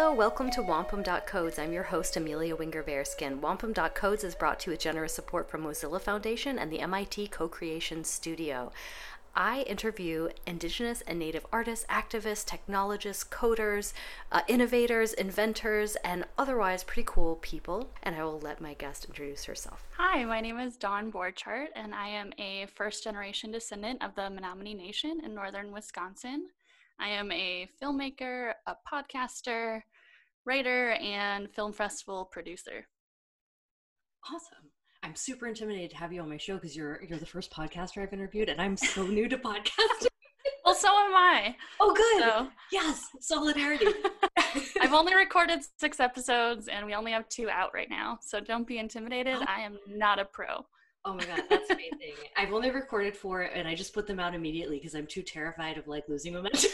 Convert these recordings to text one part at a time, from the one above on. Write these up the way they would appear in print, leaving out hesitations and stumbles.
Hello, welcome to Wampum.Codes. I'm your host, Amelia Winger-Bearskin. Wampum.Codes is brought to you with generous support from Mozilla Foundation and the MIT Co-Creation Studio. I interview Indigenous and Native artists, activists, technologists, coders, innovators, inventors, and otherwise pretty cool people. And I will let my guest introduce herself. Hi, my name is Dawn Borchardt, and I am a first-generation descendant of the Menominee Nation in northern Wisconsin. I am a filmmaker, a podcaster, writer, and film festival producer. Awesome. I'm super intimidated to have you on my show because you're the first podcaster I've interviewed, and I'm so new to podcasting. Well, so am I. Oh, good. So, yes, solidarity. I've only recorded 6 episodes, and we only have 2 out right now. So don't be intimidated. Oh. I am not a pro. Oh my God, that's amazing. I've only recorded 4, and I just put them out immediately because I'm too terrified of losing momentum.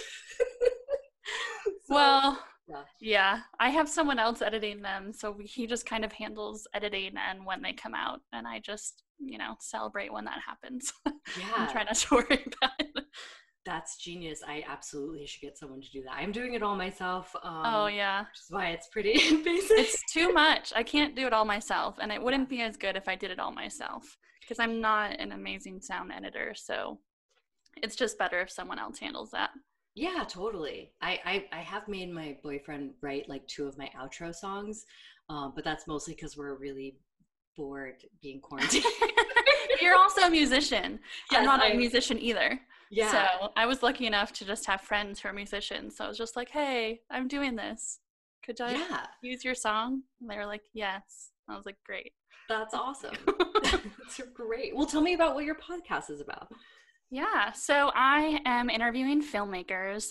Well, yeah, I have someone else editing them, so he just kind of handles editing and when they come out, and I just, celebrate when that happens. Yeah. I'm trying not to worry about it. That's genius. I absolutely should get someone to do that. I'm doing it all myself. Oh, yeah. Which is why it's pretty basic. It's too much. I can't do it all myself, and it wouldn't be as good if I did it all myself, because I'm not an amazing sound editor, so it's just better if someone else handles that. Yeah, totally. I have made my boyfriend write 2 of my outro songs, but that's mostly because we're really bored being quarantined. You're also a musician. Yes, I'm not a musician either. Yeah. So I was lucky enough to just have friends who are musicians. So I was just like, hey, I'm doing this. Could I use your song? And they were like, yes. I was like, great. That's awesome. That's great. Well, tell me about what your podcast is about. Yeah, so I am interviewing filmmakers.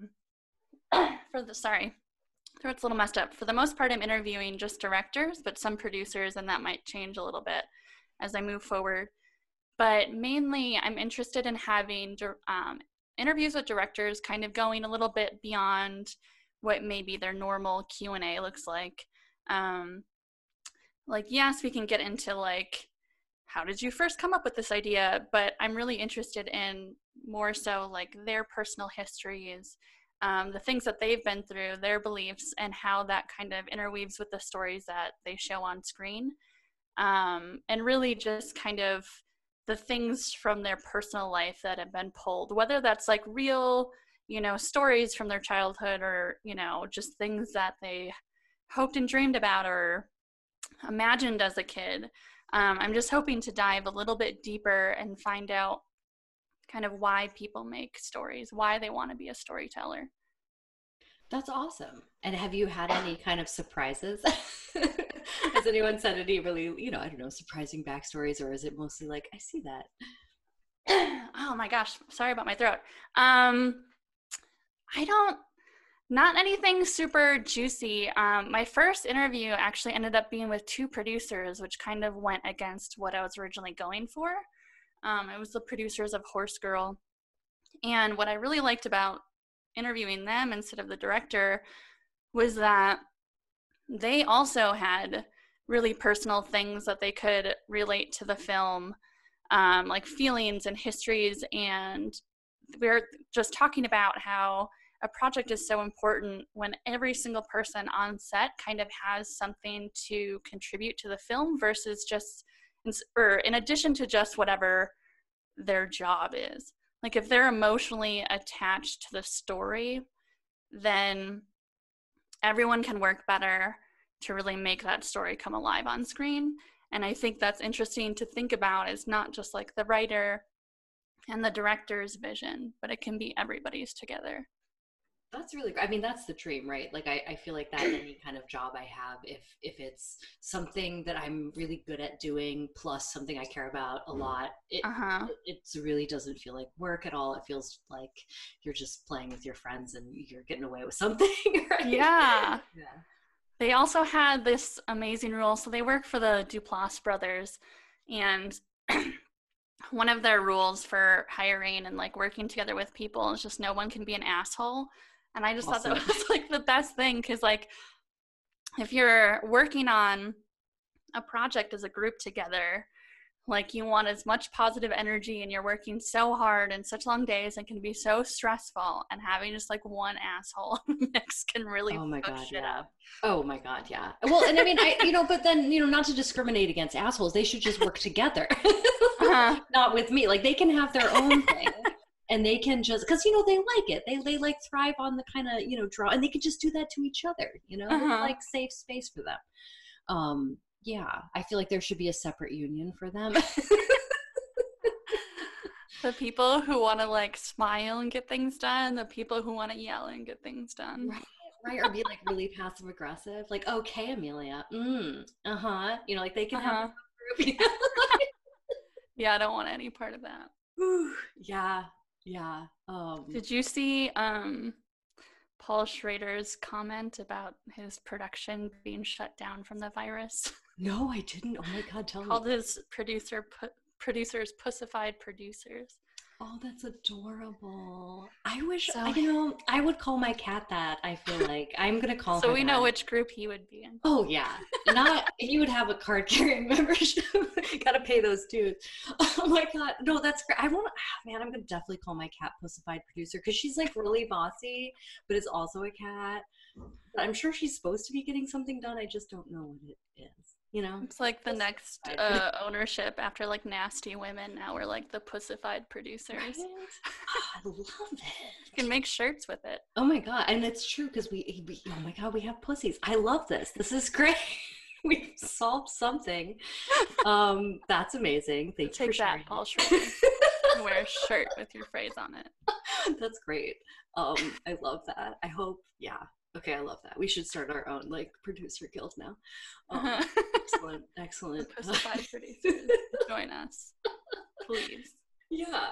Throat's a little messed up. For the most part, I'm interviewing just directors, but some producers, and that might change a little bit as I move forward. But mainly, I'm interested in having interviews with directors, kind of going a little bit beyond what maybe their normal Q&A looks like. Yes, we can get into how did you first come up with this idea? But I'm really interested in more so their personal histories, the things that they've been through, their beliefs, and how that kind of interweaves with the stories that they show on screen. And really just kind of the things from their personal life that have been pulled, whether that's real, stories from their childhood or, just things that they hoped and dreamed about or imagined as a kid. I'm just hoping to dive a little bit deeper and find out kind of why people make stories, why they want to be a storyteller. That's awesome. And have you had any kind of surprises? Has anyone said any really, surprising backstories, or is it mostly I see that? Oh my gosh, sorry about my throat. Not anything super juicy. My first interview actually ended up being with 2 producers, which kind of went against what I was originally going for. It was the producers of Horse Girl. And what I really liked about interviewing them instead of the director was that they also had really personal things that they could relate to the film, like feelings and histories. And we're just talking about how a project is so important when every single person on set kind of has something to contribute to the film versus in addition to just whatever their job is. If they're emotionally attached to the story, then everyone can work better to really make that story come alive on screen. And I think that's interesting to think about is not just the writer and the director's vision, but it can be everybody's together. That's really great. I mean, that's the dream, right? I feel like that in any kind of job I have, if it's something that I'm really good at doing, plus something I care about a lot, it really doesn't feel like work at all. It feels like you're just playing with your friends and you're getting away with something, right? Yeah. They also had this amazing rule. So they work for the Duplass brothers, and one of their rules for hiring and working together with people is just no one can be an asshole. And I just thought that was the best thing, because if you're working on a project as a group together, Like, you want as much positive energy, and you're working so hard and such long days, and can be so stressful, and having just like one asshole mix can really shit up. Oh my God, yeah. Well, and I mean, but then, not to discriminate against assholes, they should just work together. Not with me. Like, they can have their own thing, and they can just, because, they like it. They like thrive on the kind of, draw, and they can just do that to each other, It's like safe space for them. Yeah, I feel like there should be a separate union for them. The people who want to like smile and get things done, the people who want to yell and get things done. Right, or be like really passive aggressive, like, okay, Amelia, like they can have a group. Yeah, I don't want any part of that. Yeah. Did you see Paul Schrader's comment about his production being shut down from the virus? No, I didn't. Oh my God, tell me. Called his producers pussified producers. Oh, that's adorable. I wish, I would call my cat that. I feel like I'm going to call her So we know which group he would be in. Oh, yeah. He would have a card-carrying membership. Got to pay those dues. Oh, my God. No, that's great. I'm going to definitely call my cat Pussified Producer, because she's, like, really bossy, but it's also a cat. But I'm sure she's supposed to be getting something done. I just don't know what it is. It's like the next ownership after like Nasty Women. Now we're like the Pussified Producers. Right? I love it. You can make shirts with it. Oh my God. And it's true, because we oh my God, we have pussies. I love this. This is great. We've solved something. That's amazing. Thanks for sharing. Take that, Paul Schrader. Wear a shirt with your phrase on it. That's great. I love that. I hope, yeah. Okay, I love that. We should start our own like producer guild now. Excellent. The Pussified Producers, join us, please. Yeah.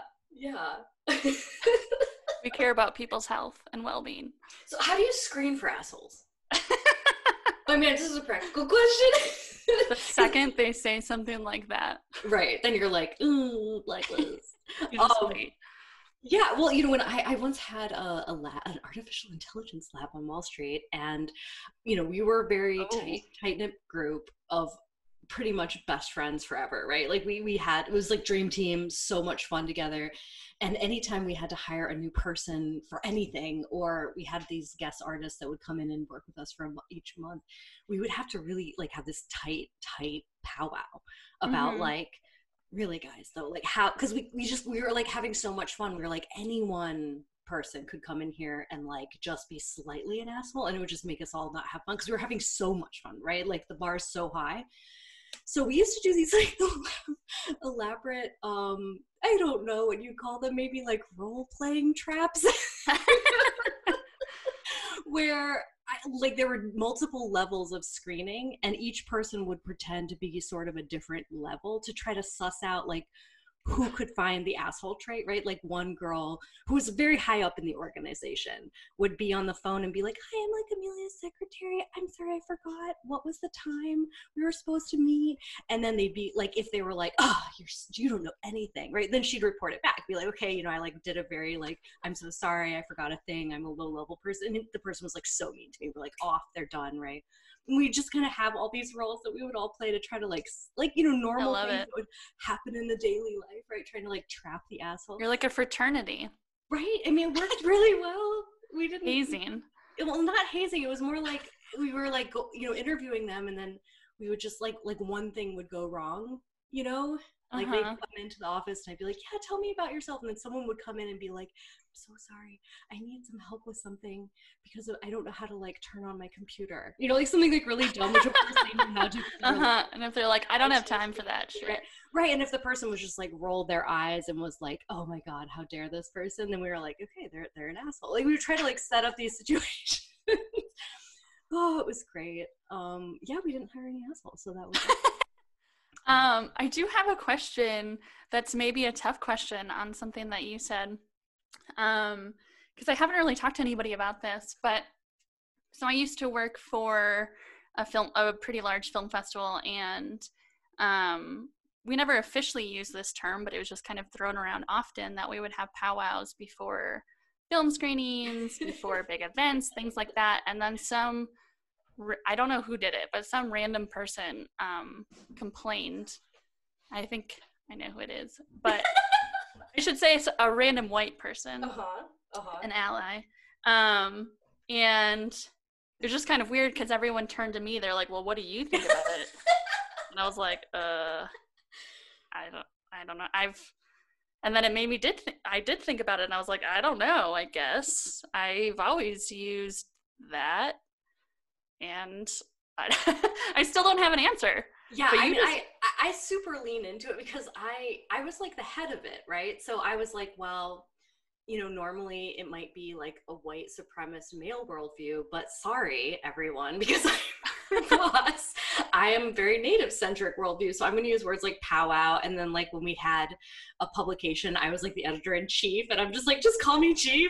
We care about people's health and well-being. So, how do you screen for assholes? I mean, this is a practical question. The second they say something like that, right? Then you're like, ooh, like Liz. Yeah, well, when I once had an artificial intelligence lab on Wall Street, and, we were a very tight-knit group of pretty much best friends forever, right? Like, we had, it was like dream team, so much fun together. And anytime we had to hire a new person for anything, or we had these guest artists that would come in and work with us for each month, we would have to really, like, have this tight powwow about, like, really, guys, though, like, how, because we were like having so much fun. We were like, any one person could come in here and like just be slightly an asshole, and it would just make us all not have fun, because we were having so much fun, right? Like, the bar is so high. So we used to do these like elaborate, I don't know what you call them, maybe like role-playing traps, where there were multiple levels of screening, and each person would pretend to be sort of a different level to try to suss out like who could find the asshole trait, right? Like, one girl who was very high up in the organization would be on the phone and be like, hi, I'm like Amelia's secretary. I'm sorry, I forgot. What was the time we were supposed to meet? And then they'd be like, if they were like, oh, you don't know anything, right? Then she'd report it back, be like, okay, I like did a very like, I'm so sorry, I forgot a thing. I'm a low level person. And the person was like so mean to me. We're like, off, they're done, right? And we just kind of have all these roles that we would all play to try to like normal things that would happen in the daily life, right? Trying to like trap the asshole. You're like a fraternity. Right? I mean, it worked really well. We didn't hazing. Well, not hazing. It was more like we were like, interviewing them, and then we would just like one thing would go wrong, Like, they'd come into the office, and I'd be like, yeah, tell me about yourself. And then someone would come in and be like, I'm so sorry, I need some help with something because I don't know how to, like, turn on my computer. Like something, like, really dumb, which of course they knew how to. And if they're like, I don't have time for that shit. Right, and if the person was just, like, rolled their eyes and was like, oh, my God, how dare this person, then we were like, okay, they're an asshole. Like, we would try to, like, set up these situations. Oh, it was great. Yeah, we didn't hire any assholes, so that was I do have a question that's maybe a tough question on something that you said, because I haven't really talked to anybody about this, but so I used to work for a pretty large film festival, and we never officially used this term, but it was just kind of thrown around often that we would have powwows before film screenings, before big events, things like that, and then I don't know who did it, but some random person complained I think I know who it is, but I should say it's a random white person, an ally. And it was just kind of weird because everyone turned to me. They're like, well, what do you think about it? And I was like, I don't know. And then it made me I did think about it, and I was like, I don't know, I guess. I've always used that, and I still don't have an answer. Yeah, I super lean into it because I was like the head of it, right? So I was like, well, you know, normally it might be like a white supremacist male worldview, but sorry, everyone, because I'm boss. I am very native-centric worldview, so I'm going to use words like powwow. And then, like, when we had a publication, I was like the editor-in-chief, and I'm just like, just call me chief.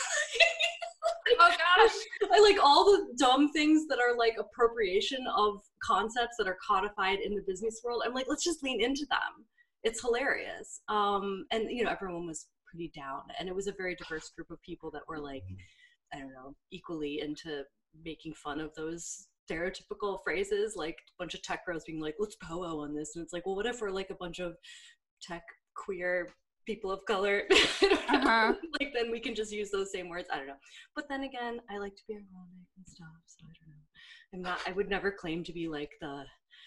Oh gosh, I like all the dumb things that are like appropriation of concepts that are codified in the business world. I'm like, let's just lean into them. It's hilarious. And you know, everyone was pretty down, and it was a very diverse group of people that were like, I don't know, equally into making fun of those stereotypical phrases, like a bunch of tech bros being like, let's powwow on this, and it's like, well, what if we're like a bunch of tech queer people of color? Like, then we can just use those same words. I don't know. But then again, I like to be ironic and stuff, so I don't know. I would never claim to be like the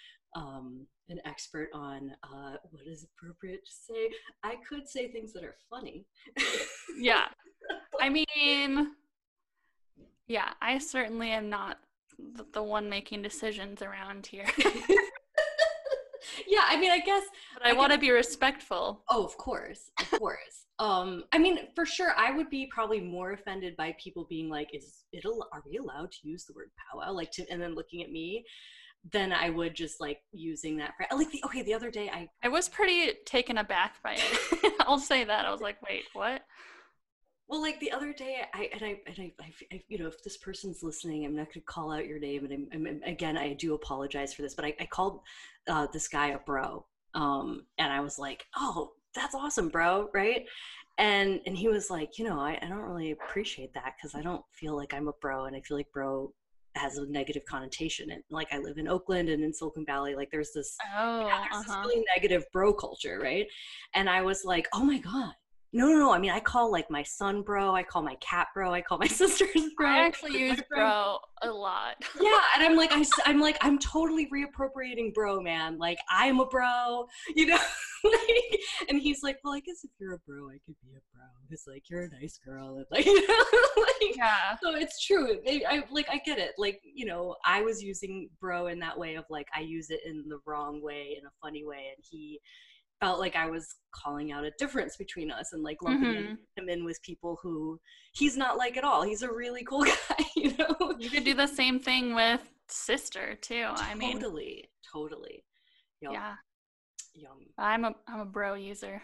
an expert on what is appropriate to say. I could say things that are funny. Yeah. I mean, yeah, I certainly am not the one making decisions around here. Yeah, I mean, I guess. But I want to be respectful. Oh, of course. I mean, for sure, I would be probably more offended by people being like, are we allowed to use the word powwow? Like, and then looking at me, than I would just like using that. Like the other day, I was pretty taken aback by it. I'll say that. I was like, wait, what? Well, like the other day, I you know, if this person's listening, I'm not going to call out your name, and I'm again, I do apologize for this, but I called this guy a bro, and I was like, oh, that's awesome, bro, right? And he was like, you know, I don't really appreciate that because I don't feel like I'm a bro, and I feel like bro has a negative connotation. And like, I live in Oakland and in Silicon Valley, like there's this, this really negative bro culture, right? And I was like, oh my God. No. I mean, I call like my son bro. I call my cat bro. I call my sisters bro. I actually use bro a lot. Yeah, and I'm totally reappropriating bro, man. Like, I'm a bro, you know. Like, and he's like, well, I guess if you're a bro, I could be a bro. It's like, you're a nice girl, and like, you know, like, yeah. So it's true. I get it. Like, you know, I was using bro in that way of like, I use it in the wrong way, in a funny way, and he felt like I was calling out a difference between us and like lumping him in with people who he's not like at all. He's a really cool guy, you know? You could do the same thing with sister too. Totally. Yum. Yeah. Yum. I'm a bro user.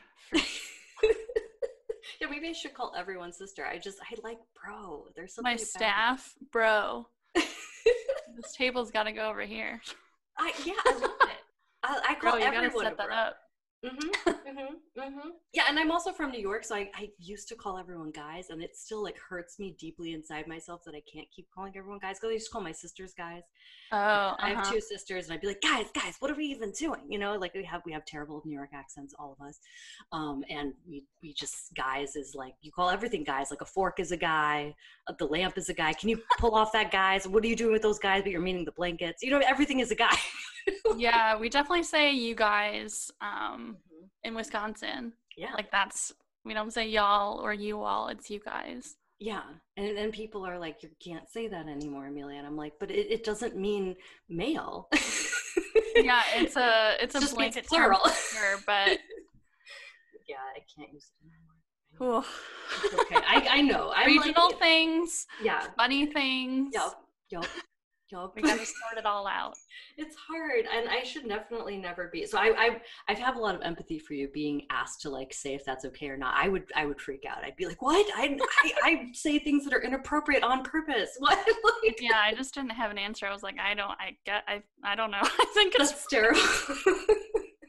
Yeah, maybe I should call everyone sister. I like bro. There's something my staff, bro. This table's got to go over here. I love it. I call everyone set that up. Yeah, and I'm also from New York, so I used to call everyone guys, and it still like hurts me deeply inside myself that I can't keep calling everyone guys, because I used to call my sisters guys. I have two sisters, and I'd be like, guys, what are we even doing? You know, like we have terrible New York accents, all of us, and we just, guys is like, you call everything guys. Like a fork is a guy, the lamp is a guy. Can you pull off that, guys? What are you doing with those guys? But you're meaning the blankets. You know, everything is a guy. Yeah, we definitely say you guys in Wisconsin. Yeah, like we don't say y'all or you all, it's you guys. Yeah, and then people are like, you can't say that anymore, Amelia, and I'm like, but it doesn't mean male. Yeah, it's a blanket term, but yeah, I can't use it anymore. It's okay. I know. Regional things. Yeah. Funny things. Yep. We gotta sort it all out. It's hard, and I should definitely never be. So I have a lot of empathy for you being asked to like say if that's okay or not. I would freak out. I'd be like, what? I say things that are inappropriate on purpose. What? Like, yeah, I just didn't have an answer. I was like, I don't know. I think that's terrible.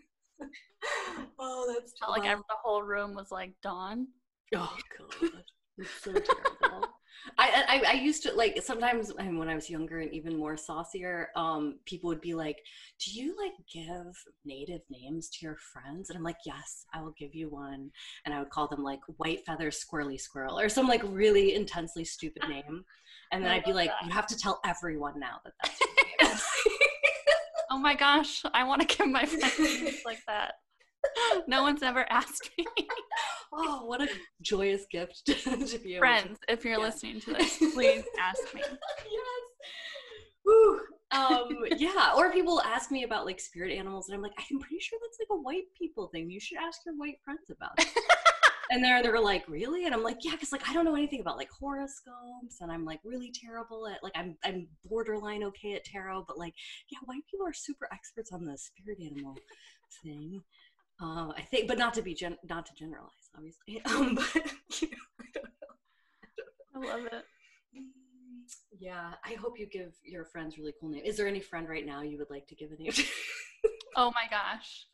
Oh, that's like the whole room was like, Dawn. Oh God. It's so terrible. I used to like sometimes when I was younger and even more saucier, people would be like, "Do you like give native names to your friends?" And I'm like, "Yes, I will give you one." And I would call them like White Feather Squirrely Squirrel or some like really intensely stupid name. And then I'd be like, "You have to tell everyone now that that's your name." Oh my gosh, I want to give my friends names like that. No one's ever asked me. Oh, what a joyous gift to be able Friends, to, if you're listening to this, please ask me. Yes. Woo. Yeah. Or people ask me about like spirit animals, and I'm like, I'm pretty sure that's like a white people thing. You should ask your white friends about it. And they're like, really? And I'm like, yeah, because like I don't know anything about like horoscopes, and I'm like really terrible at like I'm borderline okay at tarot, but like yeah, white people are super experts on the spirit animal thing. I think, but not to generalize, obviously. But you know, I love it. Yeah, I hope you give your friends really cool names. Is there any friend right now you would like to give a name to? Oh my gosh.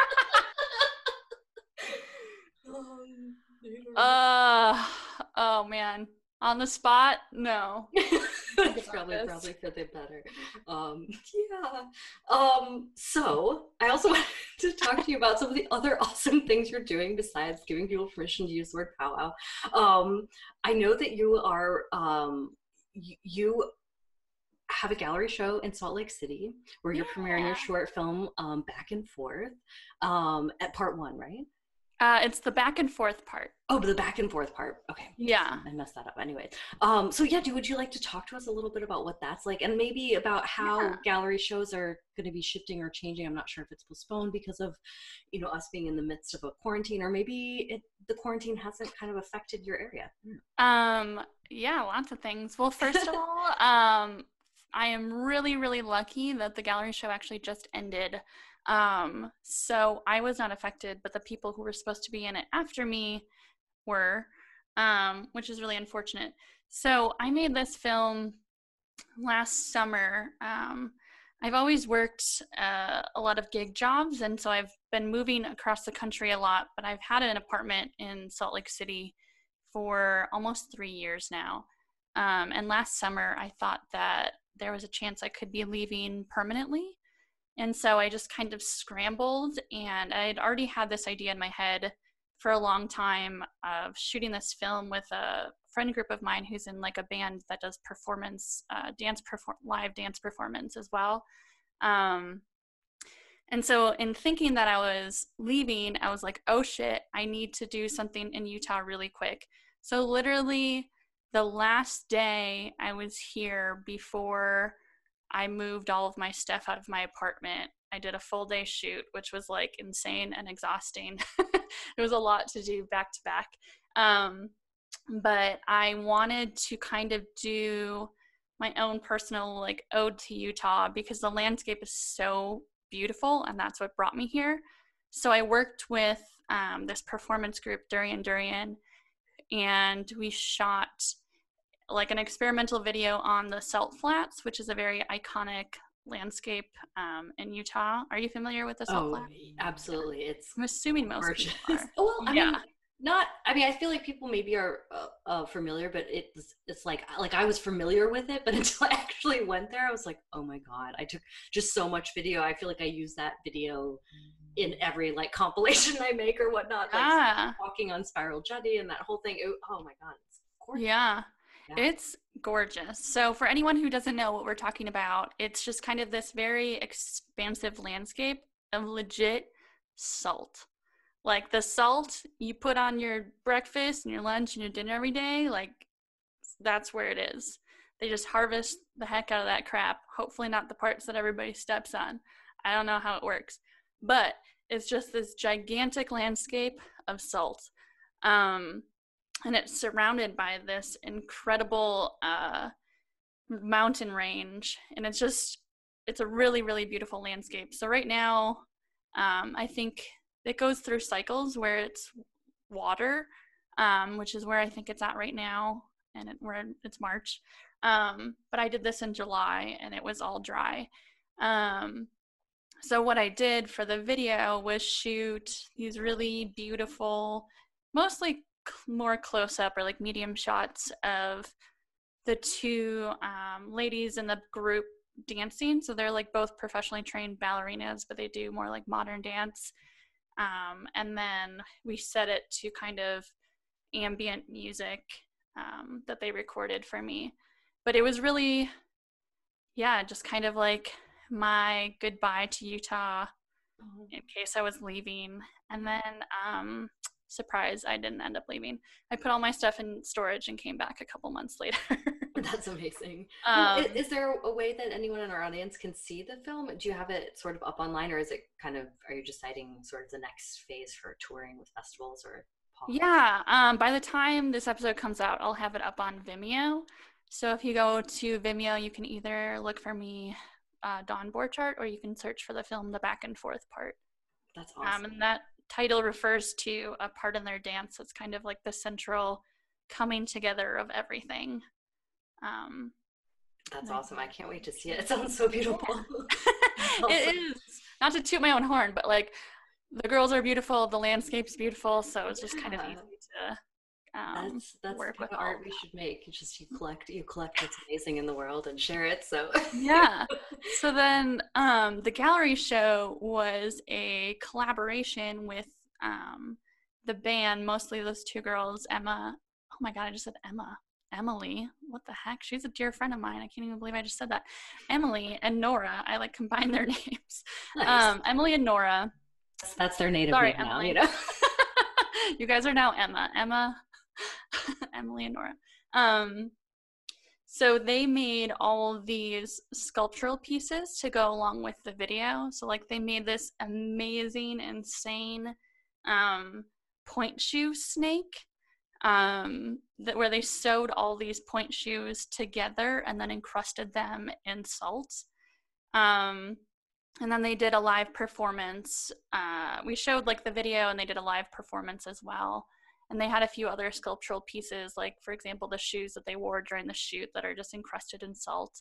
Oh man. On the spot? No. It's probably for the better. Yeah. So I also wanted to talk to you about some of the other awesome things you're doing besides giving people permission to use the word powwow. I know that you are you have a gallery show in Salt Lake City where you're premiering your short film, Back and Forth, at part 1, right? It's the back and forth part. Oh, but the back and forth part. Okay. Yeah. I messed that up anyway. So yeah, would you like to talk to us a little bit about what that's like, and maybe about how gallery shows are going to be shifting or changing? I'm not sure if it's postponed because of, us being in the midst of a quarantine, or maybe the quarantine hasn't kind of affected your area. Yeah, lots of things. Well, first of all, I am really, really lucky that the gallery show actually just ended. So I was not affected, but the people who were supposed to be in it after me were, which is really unfortunate. So I made this film last summer. I've always worked a lot of gig jobs, and so I've been moving across the country a lot, but I've had an apartment in Salt Lake City for almost 3 years now. And last summer, I thought that there was a chance I could be leaving permanently. And so I just kind of scrambled, and I had already had this idea in my head for a long time of shooting this film with a friend group of mine who's in like a band that does performance, live dance performance as well. And so in thinking that I was leaving, I was like, oh shit, I need to do something in Utah really quick. So literally the last day I was here before I moved all of my stuff out of my apartment, I did a full day shoot, which was like insane and exhausting. It was a lot to do back to back. But I wanted to kind of do my own personal like ode to Utah because the landscape is so beautiful, and that's what brought me here. So I worked with this performance group, Durian, and we shot like an experimental video on the Salt Flats, which is a very iconic landscape in Utah. Are you familiar with the Salt Flats? Absolutely. I'm assuming most people are. Well, I feel like people maybe are familiar, but it's like I was familiar with it, but until I actually went there, I was like, oh my God, I took just so much video. I feel like I use that video in every like compilation I make or whatnot, like walking on Spiral Jetty and that whole thing. Oh my God, it's gorgeous. Yeah. It's gorgeous. So for anyone who doesn't know what we're talking about, it's just kind of this very expansive landscape of legit salt. Like the salt you put on your breakfast and your lunch and your dinner every day, like that's where it is. They just harvest the heck out of that crap. Hopefully not the parts that everybody steps on. I don't know how it works. But it's just this gigantic landscape of salt. And it's surrounded by this incredible mountain range. And it's a really, really beautiful landscape. So right now, I think it goes through cycles where it's water, which is where I think it's at right now, and it's March. But I did this in July, and it was all dry. So what I did for the video was shoot these really beautiful, mostly more close-up or like medium shots of the two ladies in the group dancing. So they're like both professionally trained ballerinas, but they do more like modern dance. And then we set it to kind of ambient music that they recorded for me. But it was really, just kind of like my goodbye to Utah in case I was leaving. And then, surprise, I didn't end up leaving. I put all my stuff in storage and came back a couple months later. That's amazing. Is there a way that anyone in our audience can see the film? Do you have it sort of up online, or is it kind of, are you deciding sort of the next phase for touring with festivals or? Yeah, by the time this episode comes out, I'll have it up on Vimeo. So if you go to Vimeo, you can either look for me, Dawn Borchardt, or you can search for the film The Back and Forth Part. That's awesome. And that title refers to a part in their dance that's kind of like the central coming together of everything. That's awesome. I can't wait to see it. It sounds so beautiful. It is. Not to toot my own horn, but like the girls are beautiful, the landscape's beautiful, so it's just kind of easy to that's work with art we should make. It's just you collect what's amazing in the world and share it. So yeah. So then the gallery show was a collaboration with the band, mostly those two girls, Emma. Oh my god, I just said Emily. What the heck? She's a dear friend of mine. I can't even believe I just said that. Emily and Nora. I like combined their names. Nice. Emily and Nora. That's their native name now, you know. You guys are now Emma, Emily and Nora. So they made all of these sculptural pieces to go along with the video. So like they made this amazing, insane point shoe snake where they sewed all these point shoes together and then encrusted them in salt. And then they did a live performance. We showed like the video and they did a live performance as well. And they had a few other sculptural pieces, like for example, the shoes that they wore during the shoot that are just encrusted in salt.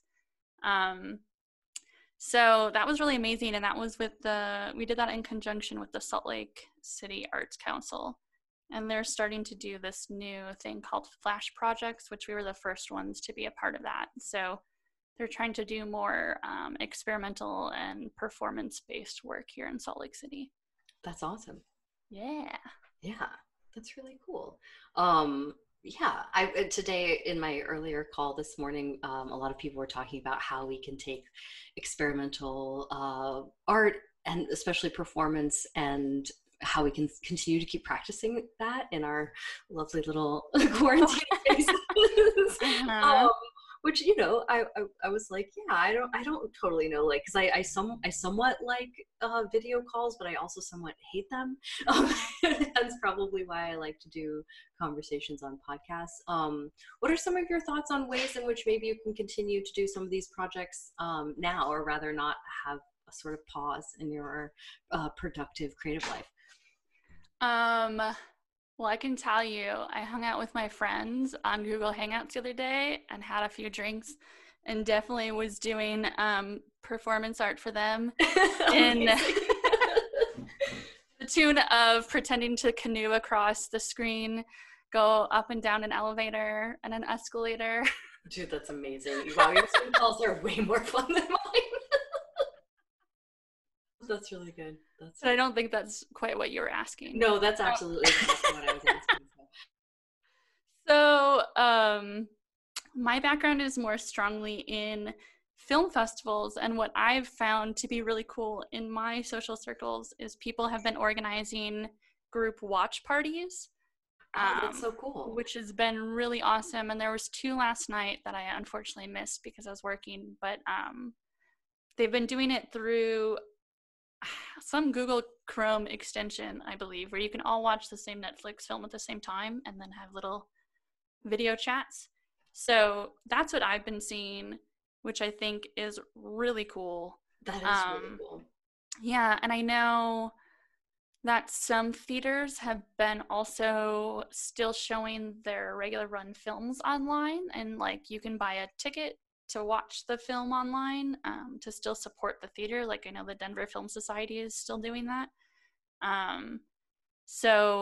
So that was really amazing. And that was we did that in conjunction with the Salt Lake City Arts Council. And they're starting to do this new thing called Flash Projects, which we were the first ones to be a part of that. So they're trying to do more experimental and performance-based work here in Salt Lake City. That's awesome. Yeah, that's really cool. Today in my earlier call this morning, a lot of people were talking about how we can take experimental art and especially performance and how we can continue to keep practicing that in our lovely little quarantine spaces. Which, you know, I was like, yeah, I don't totally know, like, because I somewhat like video calls, but I also somewhat hate them. That's probably why I like to do conversations on podcasts. What are some of your thoughts on ways in which maybe you can continue to do some of these projects now, or rather not have a sort of pause in your productive creative life? Well, I can tell you, I hung out with my friends on Google Hangouts the other day and had a few drinks and definitely was doing performance art for them in the tune of pretending to canoe across the screen, go up and down an elevator and an escalator. Dude, that's amazing. Wow, your Zoom calls are way more fun than mine. That's really good. But I don't think that's quite what you were asking. No, that's absolutely what I was asking. So, my background is more strongly in film festivals, and what I've found to be really cool in my social circles is people have been organizing group watch parties. That's so cool. Which has been really awesome. And there was 2 last night that I unfortunately missed because I was working, but they've been doing it through some Google Chrome extension, I believe, where you can all watch the same Netflix film at the same time and then have little video chats. So that's what I've been seeing, which I think is really cool. That is really cool. Yeah, and I know that some theaters have been also still showing their regular run films online, and like you can buy a ticket to watch the film online to still support the theater. Like I know the Denver Film Society is still doing that. So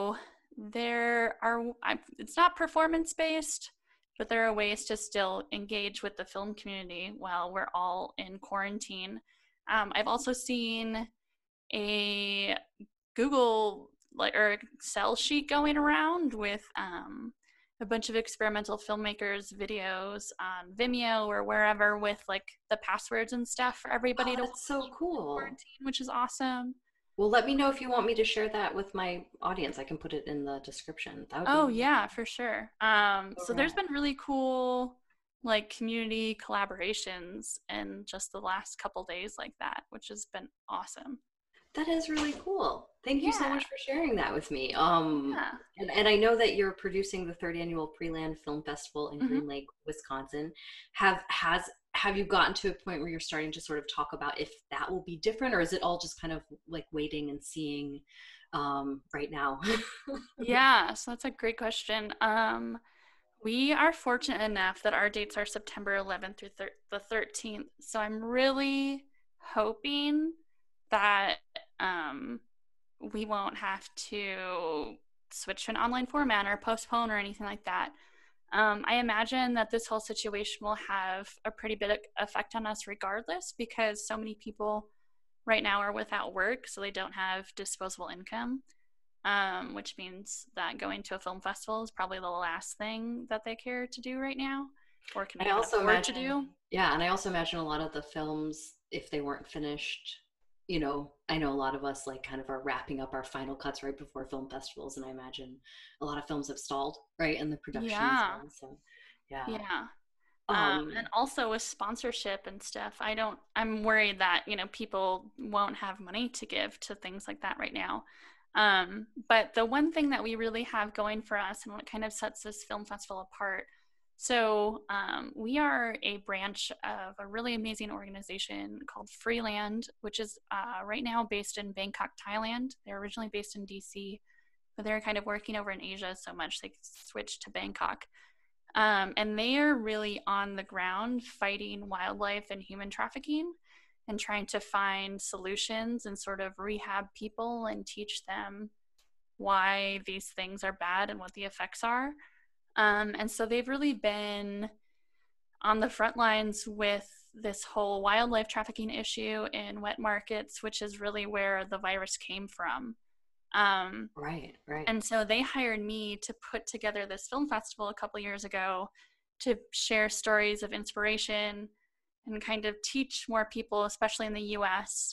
it's not performance-based, but there are ways to still engage with the film community while we're all in quarantine. I've also seen a Google or Excel sheet going around with a bunch of experimental filmmakers' videos on Vimeo or wherever with like the passwords and stuff for everybody to watch. That's so cool. Quarantine, which is awesome. Well, let me know if you want me to share that with my audience. I can put it in the description. Yeah, for sure. So there's been really cool like community collaborations in just the last couple days like that, which has been awesome. That is really cool. Thank you so much for sharing that with me. And I know that you're producing the 3rd annual Freeland Film Festival in Green Lake, Wisconsin. Have you gotten to a point where you're starting to sort of talk about if that will be different, or is it all just kind of like waiting and seeing right now? Yeah, so that's a great question. We are fortunate enough that our dates are September 11th through the 13th. So I'm really hoping that we won't have to switch to an online format or postpone or anything like that. I imagine that this whole situation will have a pretty big effect on us regardless, because so many people right now are without work, so they don't have disposable income, which means that going to a film festival is probably the last thing that they care to do right now, or can afford to do. Yeah, and I also imagine a lot of the films, if they weren't finished, you know, I know a lot of us like kind of are wrapping up our final cuts right before film festivals, and I imagine a lot of films have stalled right in the production as well. So and also with sponsorship and stuff, I'm worried that, you know, people won't have money to give to things like that right now. But the one thing that we really have going for us and what kind of sets this film festival apart, so we are a branch of a really amazing organization called Freeland, which is right now based in Bangkok, Thailand. They're originally based in DC, but they're kind of working over in Asia so much they switched to Bangkok. And they are really on the ground fighting wildlife and human trafficking and trying to find solutions and sort of rehab people and teach them why these things are bad and what the effects are. And so they've really been on the front lines with this whole wildlife trafficking issue in wet markets, which is really where the virus came from. Right. And so they hired me to put together this film festival a couple years ago to share stories of inspiration and kind of teach more people, especially in the US,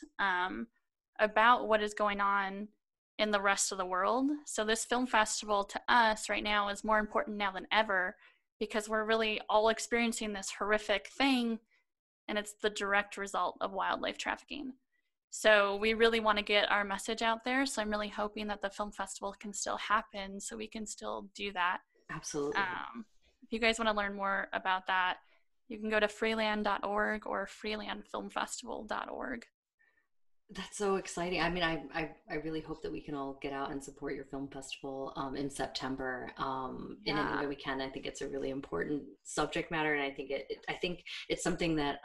about what is going on in the rest of the world. So this film festival to us right now is more important now than ever, because we're really all experiencing this horrific thing, and it's the direct result of wildlife trafficking. So we really want to get our message out there. So I'm really hoping that the film festival can still happen so we can still do that. Absolutely. If you guys want to learn more about that, you can go to freeland.org or freelandfilmfestival.org. That's so exciting. I mean, I really hope that we can all get out and support your film festival in September in any way we can. I think it's a really important subject matter, and I think it's something that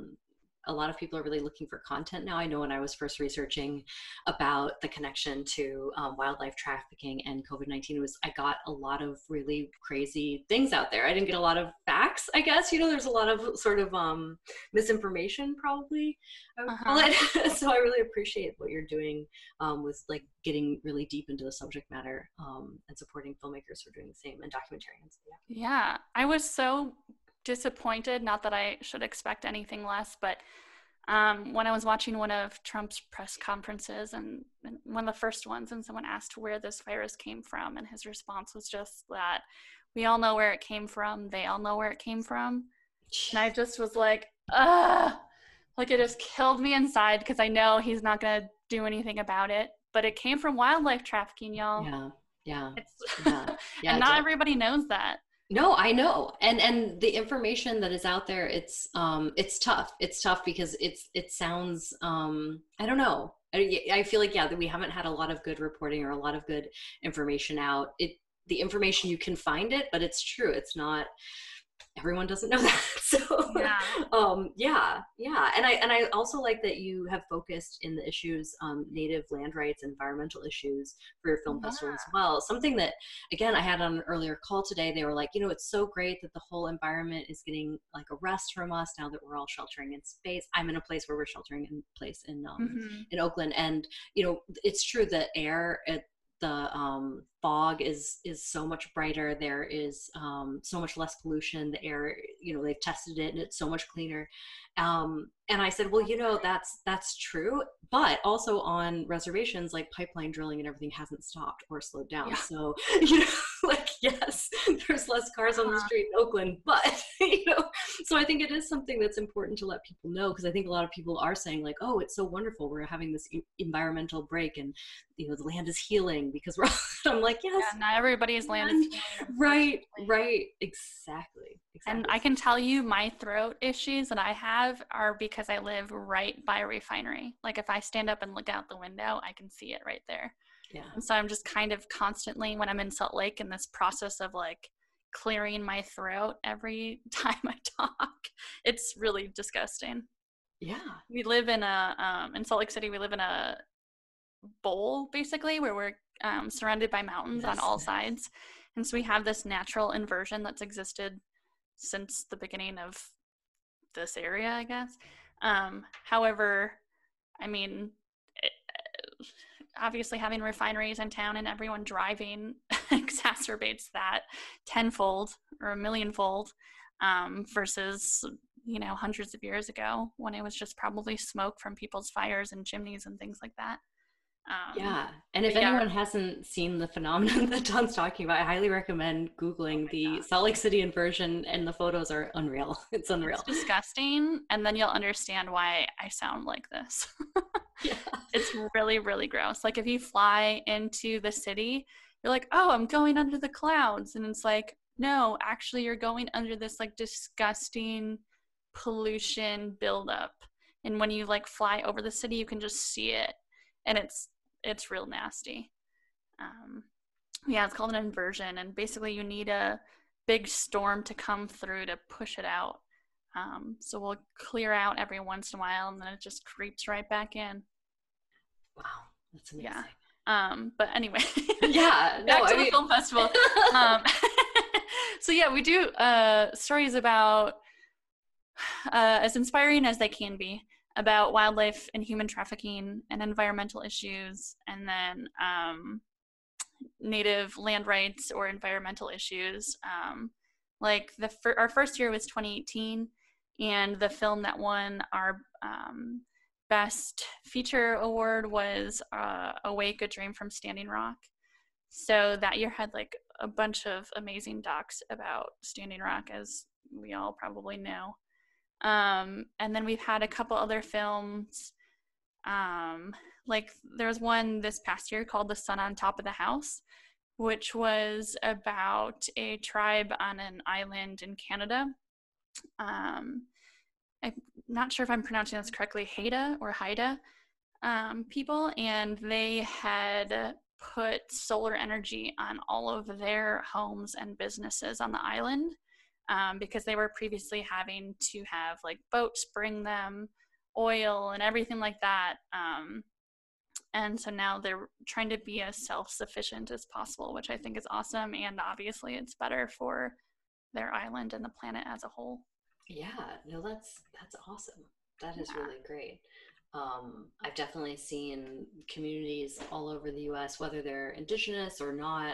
a lot of people are really looking for content now. I know when I was first researching about the connection to wildlife trafficking and COVID-19, I got a lot of really crazy things out there. I didn't get a lot of facts, I guess. You know, there's a lot of sort of misinformation, probably, I would call it. So I really appreciate what you're doing with like getting really deep into the subject matter and supporting filmmakers who are doing the same, and documentarians. Yeah, I was so disappointed, not that I should expect anything less, but when I was watching one of Trump's press conferences, and one of the first ones, and someone asked where this virus came from, and his response was just that we all know where it came from, they all know where it came from. And I just was like, like it just killed me inside, because I know he's not going to do anything about it, but it came from wildlife trafficking, y'all. Yeah. And not everybody knows that. No, I know. And the information that is out there, it's tough. It's tough because it sounds, I don't know. I feel like, that we haven't had a lot of good reporting or a lot of good information out. The information, you can find it, but it's true. It's not, everyone doesn't know that. So yeah. And I also like that you have focused in the issues, native land rights, environmental issues for your film festival as well. Something that, again, I had on an earlier call today, they were like, it's so great that the whole environment is getting like a rest from us now that we're all sheltering in space. I'm in a place where we're sheltering in place in Oakland, and it's true that air at the fog is so much brighter. There is so much less pollution. The air, they've tested it and it's so much cleaner. And I said, well, that's true, but also on reservations, like pipeline drilling and everything hasn't stopped or slowed down. Yeah. So, like, yes, there's less cars on the street in Oakland, but, so I think it is something that's important to let people know, because I think a lot of people are saying like, oh, it's so wonderful, we're having this environmental break and, the land is healing because we're I'm like, yes. Yeah, not everybody's land is healing. Right. Exactly. And I can tell you my throat issues that I have are because I live right by a refinery. Like if I stand up and look out the window, I can see it right there. Yeah. And so I'm just kind of constantly, when I'm in Salt Lake, in this process of like clearing my throat every time I talk. It's really disgusting. Yeah. We live in in Salt Lake City, we live in a bowl basically where we're surrounded by mountains on all sides. And so we have this natural inversion that's existed since the beginning of this area, I guess. However, I mean, obviously having refineries in town and everyone driving exacerbates that tenfold or a millionfold, versus, hundreds of years ago when it was just probably smoke from people's fires and chimneys and things like that. Yeah. And if anyone hasn't seen the phenomenon that Don's talking about, I highly recommend Googling the Salt Lake City inversion, and the photos are unreal. It's unreal. It's disgusting. And then you'll understand why I sound like this. Yeah. It's really, really gross. Like if you fly into the city, you're like, oh, I'm going under the clouds. And it's like, no, actually you're going under this like disgusting pollution buildup. And when you like fly over the city, you can just see it. And it's real nasty. It's called an inversion, and basically you need a big storm to come through to push it out. So we'll clear out every once in a while, and then it just creeps right back in. Wow, that's amazing. Yeah. But anyway, back to the film festival. So yeah, we do stories about as inspiring as they can be, about wildlife and human trafficking and environmental issues, and then native land rights or environmental issues. Like our first year was 2018, and the film that won our Best Feature Award was Awake, A Dream from Standing Rock. So that year had like a bunch of amazing docs about Standing Rock, as we all probably know. And then we've had a couple other films. Like there's one this past year called The Sun on Top of the House, which was about a tribe on an island in Canada. I'm not sure if I'm pronouncing this correctly, Haida people, and they had put solar energy on all of their homes and businesses on the island. Because they were previously having to have like boats bring them oil and everything like that. And so now they're trying to be as self-sufficient as possible, which I think is awesome. And obviously it's better for their island and the planet as a whole. Yeah, no, that's awesome. That is really great. I've definitely seen communities all over the US, whether they're indigenous or not,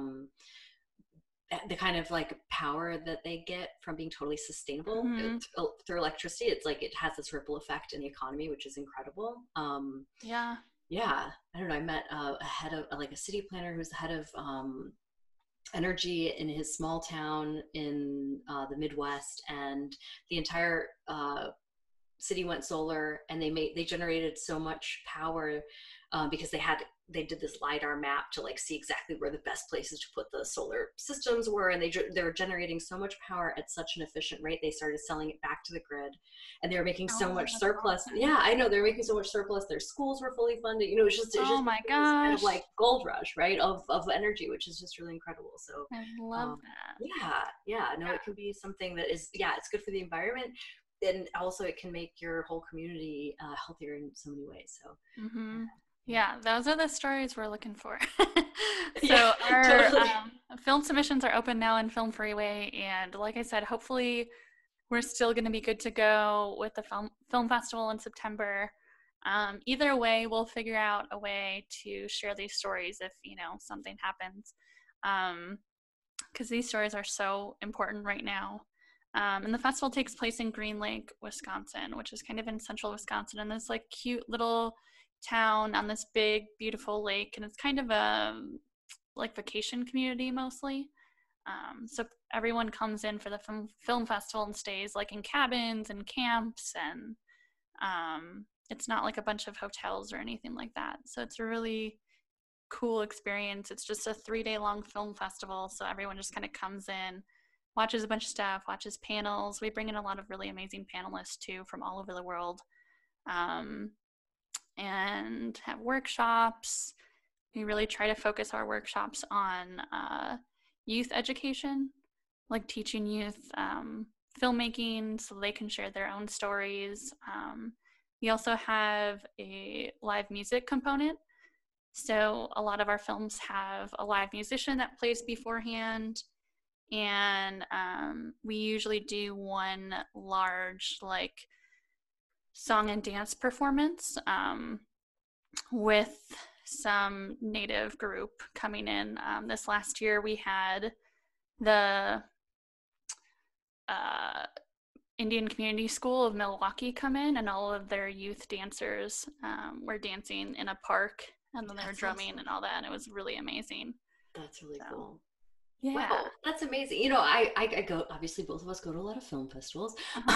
the kind of like power that they get from being totally sustainable through electricity. It's like it has this ripple effect in the economy, which is incredible. I don't know, I met a head of like a city planner who's the head of energy in his small town in the Midwest, and the entire city went solar, and they generated so much power because they did this LiDAR map to like see exactly where the best places to put the solar systems were, and they were generating so much power at such an efficient rate. They started selling it back to the grid, and they were making so much surplus. Awesome. Yeah, I know, they were making so much surplus. Their schools were fully funded. You know, it's just my gosh, kind of like gold rush, right, of energy, which is just really incredible. So I love that. It can be something that is, it's good for the environment, and also it can make your whole community healthier in so many ways. So yeah, those are the stories we're looking for. So our film submissions are open now in Film Freeway, and like I said, hopefully we're still going to be good to go with the film festival in September. Either way, we'll figure out a way to share these stories if, you know, something happens, because these stories are so important right now. And the festival takes place in Green Lake, Wisconsin, which is kind of in central Wisconsin, and this like cute little town on this big, beautiful lake, and it's kind of a like vacation community mostly. So everyone comes in for the film festival and stays like in cabins and camps, and it's not like a bunch of hotels or anything like that. So it's a really cool experience. It's just a 3-day long film festival, so everyone just kind of comes in, watches a bunch of stuff, watches panels. We bring in a lot of really amazing panelists too from all over the world, and have workshops. We really try to focus our workshops on youth education, like teaching youth filmmaking so they can share their own stories. We also have a live music component. So a lot of our films have a live musician that plays beforehand, and we usually do one large like song and dance performance with some native group coming in. This last year we had the Indian Community School of Milwaukee come in, and all of their youth dancers were dancing in a park, and then they were drumming and all that, and it was really amazing. That's really cool. Yeah. Wow, that's amazing. You know, I go, obviously both of us go to a lot of film festivals.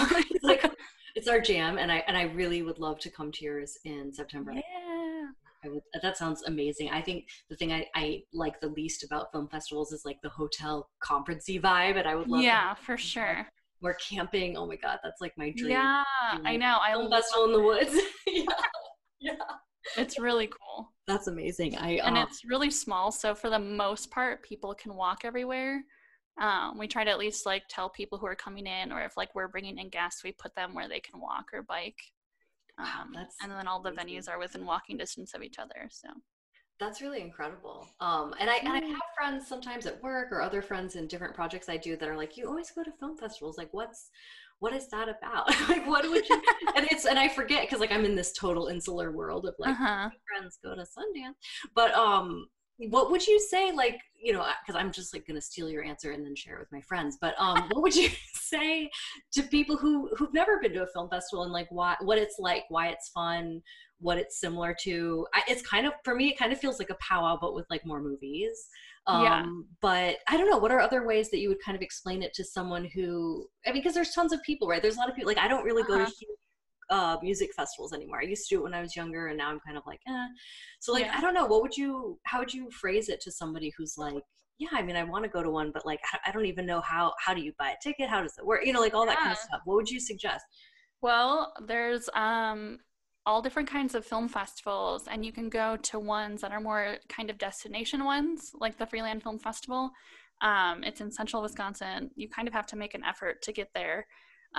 It's our jam, and I really would love to come to yours in September. Yeah. That sounds amazing. I think the thing I like the least about film festivals is like the hotel conference-y vibe, and I would love for sure. We're camping. Oh my God, that's like my dream. Yeah, I know. Film festival in the woods. Yeah. It's really cool. That's amazing. And it's really small, so for the most part, people can walk everywhere. We try to at least like tell people who are coming in, or if like we're bringing in guests, we put them where they can walk or bike. And then all the venues are within walking distance of each other. So that's really incredible. And I have friends sometimes at work, or other friends in different projects I do, that are like, you always go to film festivals. Like, what is that about? Like, what would you, and I forget, because like I'm in this total insular world of like, my friends go to Sundance. But what would you say, like, you know, because I'm just like going to steal your answer and then share it with my friends, but what would you say to people who've never been to a film festival, and like what it's like, why it's fun, what it's similar to? It's kind of, for me, it kind of feels like a powwow, but with like more movies. But I don't know, what are other ways that you would kind of explain it to someone who, I mean, because there's tons of people, right? There's a lot of people, like, I don't really go to music festivals anymore. I used to do it when I was younger, and now I'm kind of like, So like, I don't know, how would you phrase it to somebody who's like, yeah, I mean, I want to go to one, but like, I don't even know how do you buy a ticket? How does it work? You know, like all that kind of stuff. What would you suggest? Well, there's all different kinds of film festivals, and you can go to ones that are more kind of destination ones, like the Freeland Film Festival. It's in central Wisconsin. You kind of have to make an effort to get there.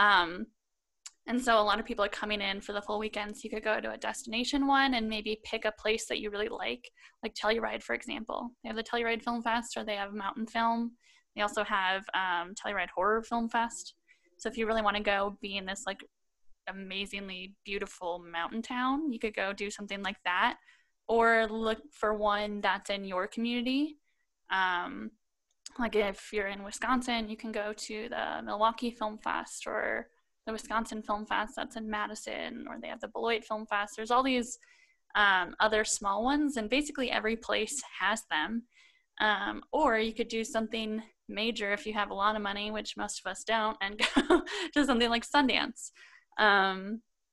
And so a lot of people are coming in for the full weekend, so you could go to a destination one and maybe pick a place that you really like Telluride, for example. They have the Telluride Film Fest, or they have Mountain Film. They also have Telluride Horror Film Fest. So if you really want to go be in this like amazingly beautiful mountain town, you could go do something like that, or look for one that's in your community. Like if you're in Wisconsin, you can go to the Milwaukee Film Fest, or the Wisconsin Film Fest that's in Madison, or they have the Beloit Film Fest. There's all these other small ones, and basically every place has them. Or you could do something major if you have a lot of money, which most of us don't, and go to something like Sundance.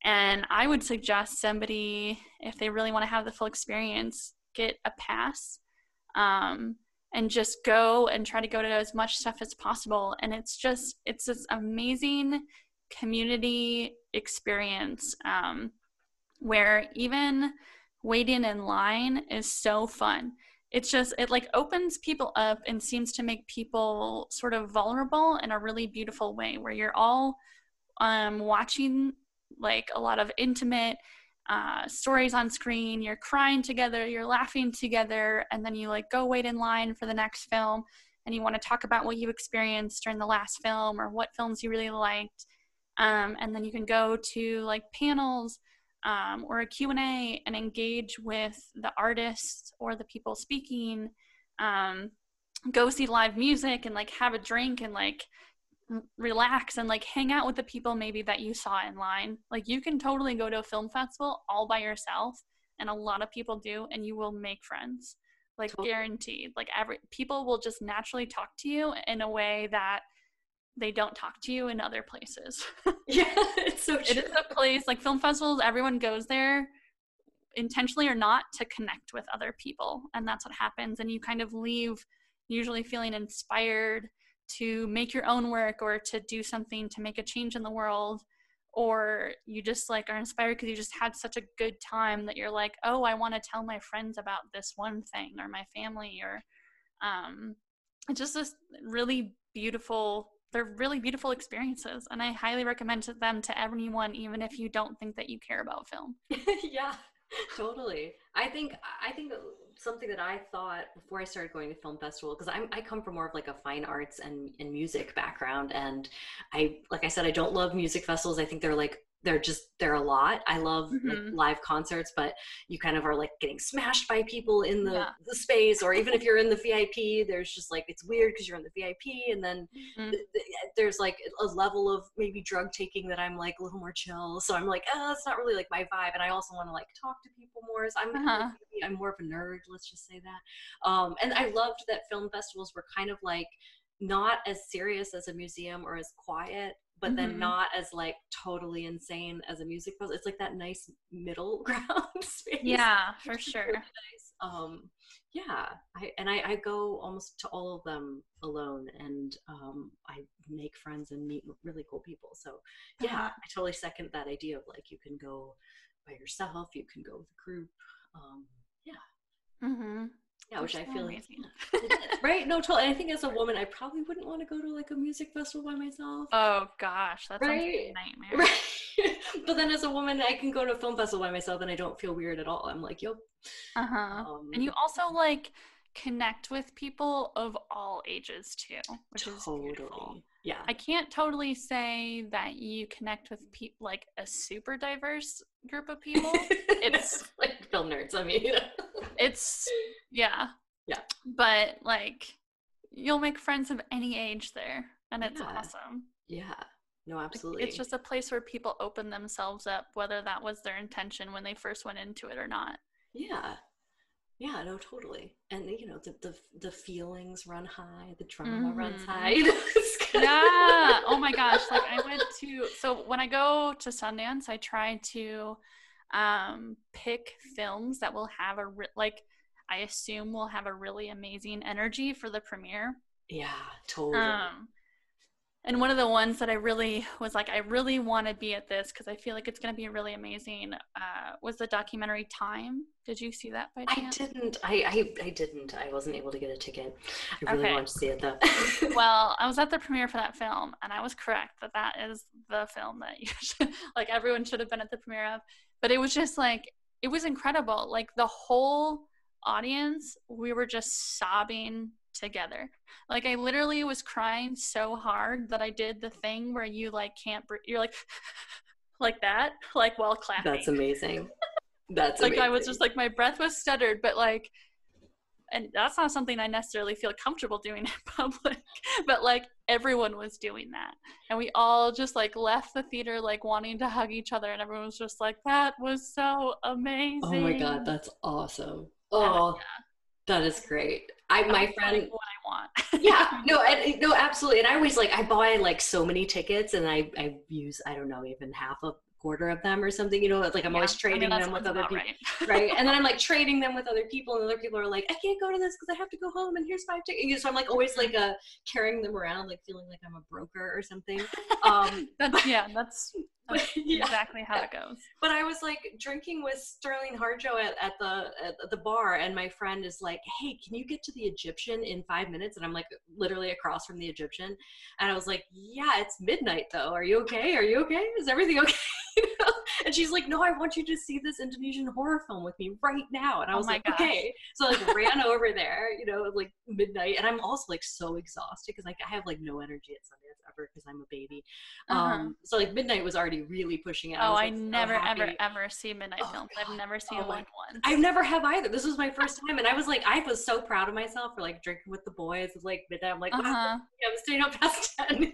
And I would suggest somebody, if they really want to have the full experience, get a pass, and just go and try to go to as much stuff as possible. And it's this amazing community experience, where even waiting in line is so fun. It like opens people up and seems to make people sort of vulnerable in a really beautiful way, where you're all watching like a lot of intimate stories on screen. You're crying together, you're laughing together, and then you like go wait in line for the next film, and you want to talk about what you experienced during the last film or what films you really liked, and then you can go to like panels or a Q&A and engage with the artists or the people speaking, go see live music and like have a drink and like relax and like hang out with the people maybe that you saw in line. Like you can totally go to a film festival all by yourself, and a lot of people do, and you will make friends, like totally. Guaranteed. Like people will just naturally talk to you in a way that they don't talk to you in other places. Yeah, it's so true. It is a place, like film festivals, everyone goes there intentionally or not to connect with other people, and that's what happens. And you kind of leave usually feeling inspired to make your own work or to do something to make a change in the world, or you just like are inspired because you just had such a good time that you're like, oh, I want to tell my friends about this one thing, or my family, or it's just this really beautiful, they're really beautiful experiences, and I highly recommend them to everyone, even if you don't think that you care about film. Yeah, totally. I think something that I thought before I started going to film festival, because I come from more of like a fine arts and music background, and like I said, I don't love music festivals. I think they're a lot. I love like live concerts, but you kind of are like getting smashed by people in the space, or even if you're in the VIP, there's just like, it's weird because you're in the VIP, and then there's like a level of maybe drug taking that I'm like a little more chill. So I'm like, it's not really like my vibe. And I also want to like talk to people more. So I'm more of a nerd, let's just say that. And I loved that film festivals were kind of like not as serious as a museum or as quiet, but then not as like totally insane as a music festival. It's like that nice middle ground space. Yeah, for sure. Nice. Yeah, I go almost to all of them alone, and I make friends and meet really cool people. So yeah, I totally second that idea of like, you can go by yourself, you can go with a group. Yeah, which I feel amazing. Right? No, totally. I think as a woman, I probably wouldn't want to go to like a music festival by myself. Oh gosh, that sounds like a nightmare. Right. But then as a woman, I can go to a film festival by myself and I don't feel weird at all. I'm like, yep. And you also like connect with people of all ages too, which is beautiful. Yeah. I can't totally say that you connect with people like a super diverse group of people. It's like film nerds. I mean, it's yeah. But like, you'll make friends of any age there, and it's awesome. Yeah. No, absolutely. It's just a place where people open themselves up, whether that was their intention when they first went into it or not. Yeah. Yeah, no, totally. And you know, the feelings run high, the drama runs high. Yeah. Oh my gosh. Like so when I go to Sundance, I try to pick films that will have I assume will have a really amazing energy for the premiere. Yeah, totally. And one of the ones that I really was like, I really want to be at this because I feel like it's going to be really amazing, was the documentary Time. Did you see that by chance? I didn't. I didn't. I wasn't able to get a ticket. I really wanted to see it though. Well, I was at the premiere for that film, and I was correct that is the film that you should, like, everyone should have been at the premiere of. But it was just like, it was incredible. Like, the whole audience, we were just sobbing together. Like, I literally was crying so hard that I did the thing where you like can't breathe. You're like like that, like, while clapping. That's amazing. That's like amazing. I was just like, my breath was stuttered, but like, and that's not something I necessarily feel comfortable doing in public, but like everyone was doing that, and we all just like left the theater like wanting to hug each other, and everyone was just like, that was so amazing. Oh my god, that's awesome. Oh, that is great. My friend, what I want. Yeah, no, absolutely. And I always like, I buy like so many tickets, and I use, I don't know, even half a quarter of them or something, you know, like I'm always trading them with other people, right? And then I'm like trading them with other people, and other people are like, I can't go to this because I have to go home, and here's 5 tickets. So I'm like always like carrying them around, like feeling like I'm a broker or something. That's exactly how it goes. But I was like drinking with Sterling Harjo at the bar, and my friend is like, hey, can you get to the Egyptian in 5 minutes? And I'm like literally across from the Egyptian, and I was like, yeah, it's midnight though, are you okay, is everything okay? And she's like, no, I want you to see this Indonesian horror film with me right now. And I was like, okay. So like ran over there, you know, like midnight, and I'm also like so exhausted because like I have like no energy at Sundance ever because I'm a baby. So like midnight was already really pushing it. I never ever see midnight films. I've never seen one once. I never have either. This was my first time, and I was so proud of myself for like drinking with the boys at like midnight. I'm like, wow, I'm staying up past 10.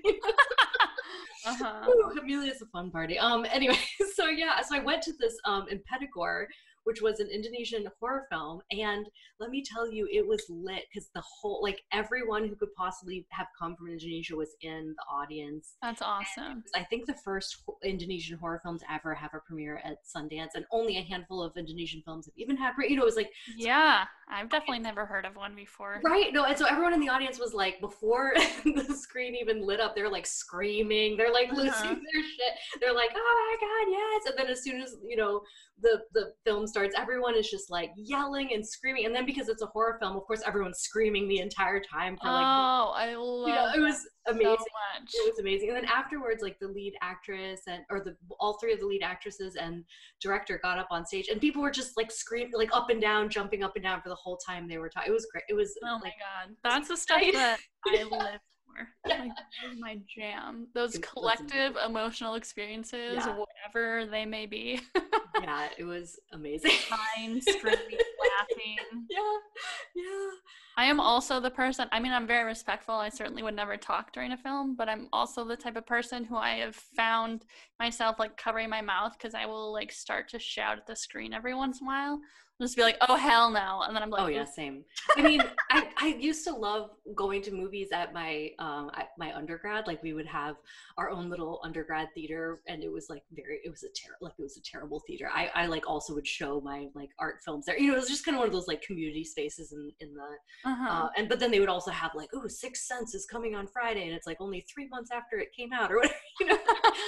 Ooh, Amelia's a fun party. Anyway, so I went to this Impetigore, which was an Indonesian horror film, and let me tell you, it was lit because the whole, like, everyone who could possibly have come from Indonesia was in the audience. That's awesome. I think the first Indonesian horror film to ever have a premiere at Sundance, and only a handful of Indonesian films have even had, you know, it was like, yeah, I've definitely never heard of one before. Right. No, and so everyone in the audience was like, before the screen even lit up, they're like screaming, they're like losing their shit, they're like, oh my god, yes. And then as soon as, you know, the film starts, everyone is just like yelling and screaming, and then because it's a horror film, of course everyone's screaming the entire time for like, I love, you know, it was amazing. So much. It was amazing. And then afterwards, like the lead actress all 3 of the lead actresses and director got up on stage, and people were just like screaming, like up and down, jumping up and down for the whole time they were talking. It was great. It was my god, that's the stuff that I live for. Like, that is my jam. Those collective emotional experiences, whatever they may be. Yeah, it was amazing. Crying, screaming, laughing. Yeah. I am also the person, I mean, I'm very respectful. I certainly would never talk during a film, but I'm also the type of person who I have found myself like covering my mouth because I will like start to shout at the screen every once in a while. I'll just be like, oh hell no, and then I'm like, oh yeah, same. I mean, I used to love going to movies at my undergrad. Like we would have our own little undergrad theater, and it was like it was a terrible theater. I like also would show my like art films there. You know, it was just kind of one of those like community spaces in the but then they would also have like, oh, Sixth Sense is coming on Friday, and it's like only 3 months after it came out or whatever, you know.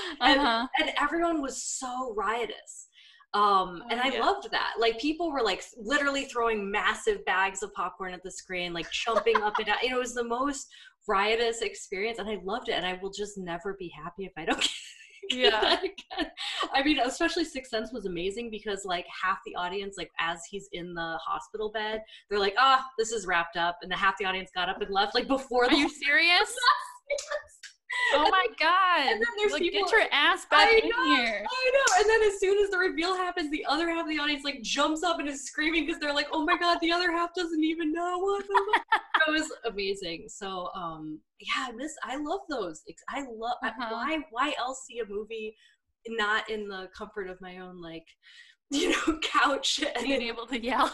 And everyone was so riotous. And I loved that. Like people were like literally throwing massive bags of popcorn at the screen, like jumping up and down. It was the most riotous experience, and I loved it. And I will just never be happy if I don't get that again. I mean, especially Sixth Sense was amazing because like half the audience, like as he's in the hospital bed, they're like, this is wrapped up, and the half the audience got up and left like before. Are you serious? Oh my god. And then there's like, people, get your ass back in here. I know. And then as soon as the reveal happens, the other half of the audience like jumps up and is screaming because they're like, oh my god, the other half doesn't even know what the It was amazing. So I love those. I love why else see a movie not in the comfort of my own, like, you know, couch and being able to yell.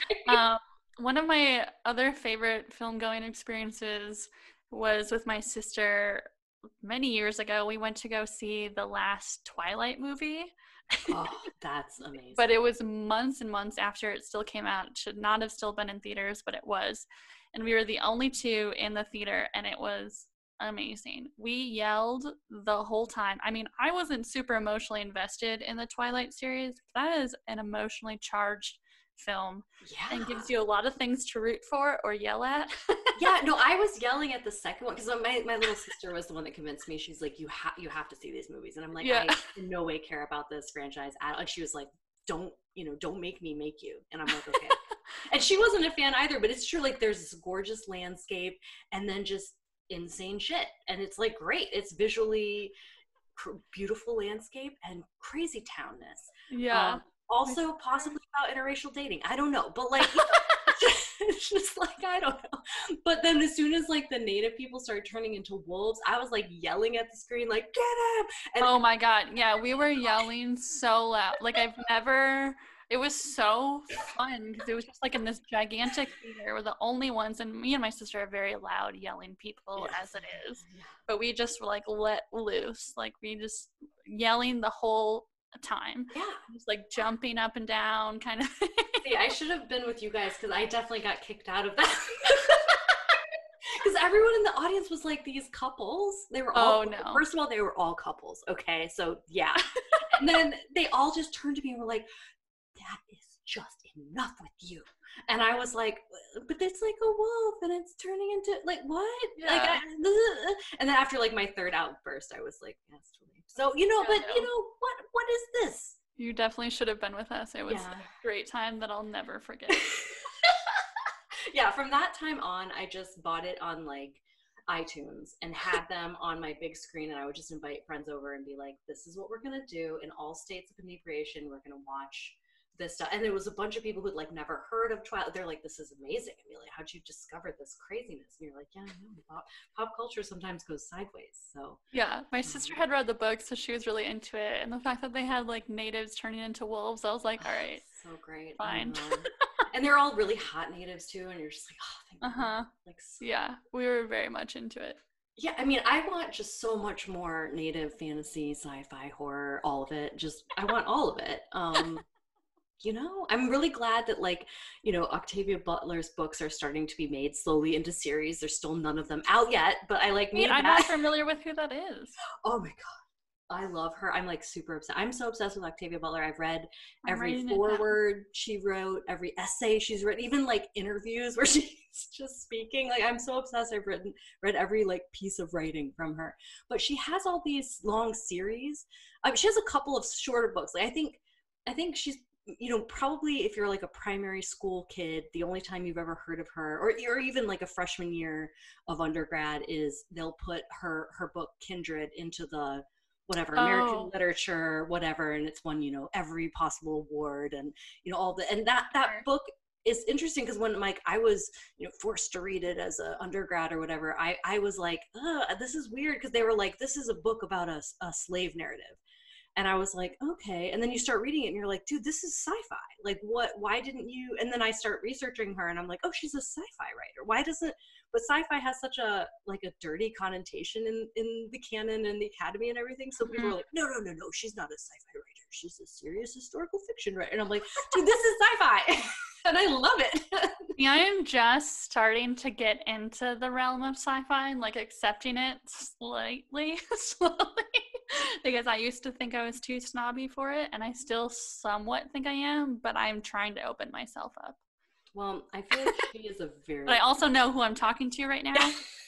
One of my other favorite film going experiences was with my sister. Many years ago, we went to go see the last Twilight movie. Oh, that's amazing. But it was months and months after it still came out. It should not have still been in theaters, but it was. And we were the only 2 in the theater, and it was amazing. We yelled the whole time. I mean, I wasn't super emotionally invested in the Twilight series. That is an emotionally charged film and gives you a lot of things to root for or yell at. I was yelling at the second one because my little sister was the one that convinced me. She's like, you have to see these movies, and I'm like, I in no way care about this franchise at all. And she was like, don't make me make you. And I'm like, okay. And she wasn't a fan either, but it's true, like there's this gorgeous landscape and then just insane shit, and it's like great. It's visually beautiful landscape and crazy townness. Also possibly about interracial dating. I don't know. But like, it's just like, I don't know. But then as soon as like the native people started turning into wolves, I was like yelling at the screen, like, get him! And oh my god. Yeah, we were yelling so loud. Like it was so fun because it was just like in this gigantic theater. We're the only ones, and me and my sister are very loud yelling people as it is. But we just like let loose. Like we just yelling the whole time. Yeah. Just like jumping up and down kind of. See, I should have been with you guys because I definitely got kicked out of that. Because everyone in the audience was like these couples. They were all, first of all, they were all couples. Okay. So yeah. And then they all just turned to me and were like, that is just enough with you. And I was like, but it's like a wolf and it's turning into like, what? Yeah. Like, and then after like my third outburst, I was like, yes, totally. So, you know, what is this? You definitely should have been with us. It was a great time that I'll never forget. Yeah, from that time on, I just bought it on like iTunes and had them on my big screen, and I would just invite friends over and be like, this is what we're gonna do in all states of inebriation. We're gonna watch this stuff. And there was a bunch of people who'd like never heard of Twilight. They're like, this is amazing. I mean, like, how'd you discover this craziness? And you're like, yeah, I know. Pop culture sometimes goes sideways. So yeah, my sister had read the book, so she was really into it. And the fact that they had like natives turning into wolves, I was like, all right, so great, fine. And they're all really hot natives too, and you're just like, oh, thank God. Like, so yeah, we were very much into it. Yeah, I mean, I want just so much more native fantasy, sci-fi, horror, all of it. Just, I want all of it. You know, I'm really glad that, like, you know, Octavia Butler's books are starting to be made slowly into series. There's still none of them out yet, but I'm not familiar with who that is. Oh my God. I love her. I'm like super obsessed. I'm so obsessed with Octavia Butler. I've read every foreword she wrote, every essay she's written, even like interviews where she's just speaking. Like, I'm so obsessed. I've read every like piece of writing from her. But she has all these long series. She has a couple of shorter books. Like, I think she's, you know, probably if you're like a primary school kid, the only time you've ever heard of her, or even like a freshman year of undergrad, is they'll put her book Kindred into the whatever American literature, whatever, and it's won, you know, every possible award, and you know, all the, and that book is interesting because when like I was, you know, forced to read it as an undergrad or whatever, I was like, this is weird, because they were like, this is a book about a slave narrative. And I was like, okay. And then you start reading it and you're like, dude, this is sci-fi. Like, why didn't you? And then I start researching her and I'm like, oh, she's a sci-fi writer. Why doesn't, but sci-fi has such a, like a dirty connotation in the canon and the academy and everything. So people are like, no, she's not a sci-fi writer. She's a serious historical fiction writer. And I'm like, dude, this is sci-fi. And I love it. Yeah, I am just starting to get into the realm of sci-fi, like accepting it slowly. Because I used to think I was too snobby for it, and I still somewhat think I am, but I'm trying to open myself up. Well, I feel like she is a very... But I also know who I'm talking to right now.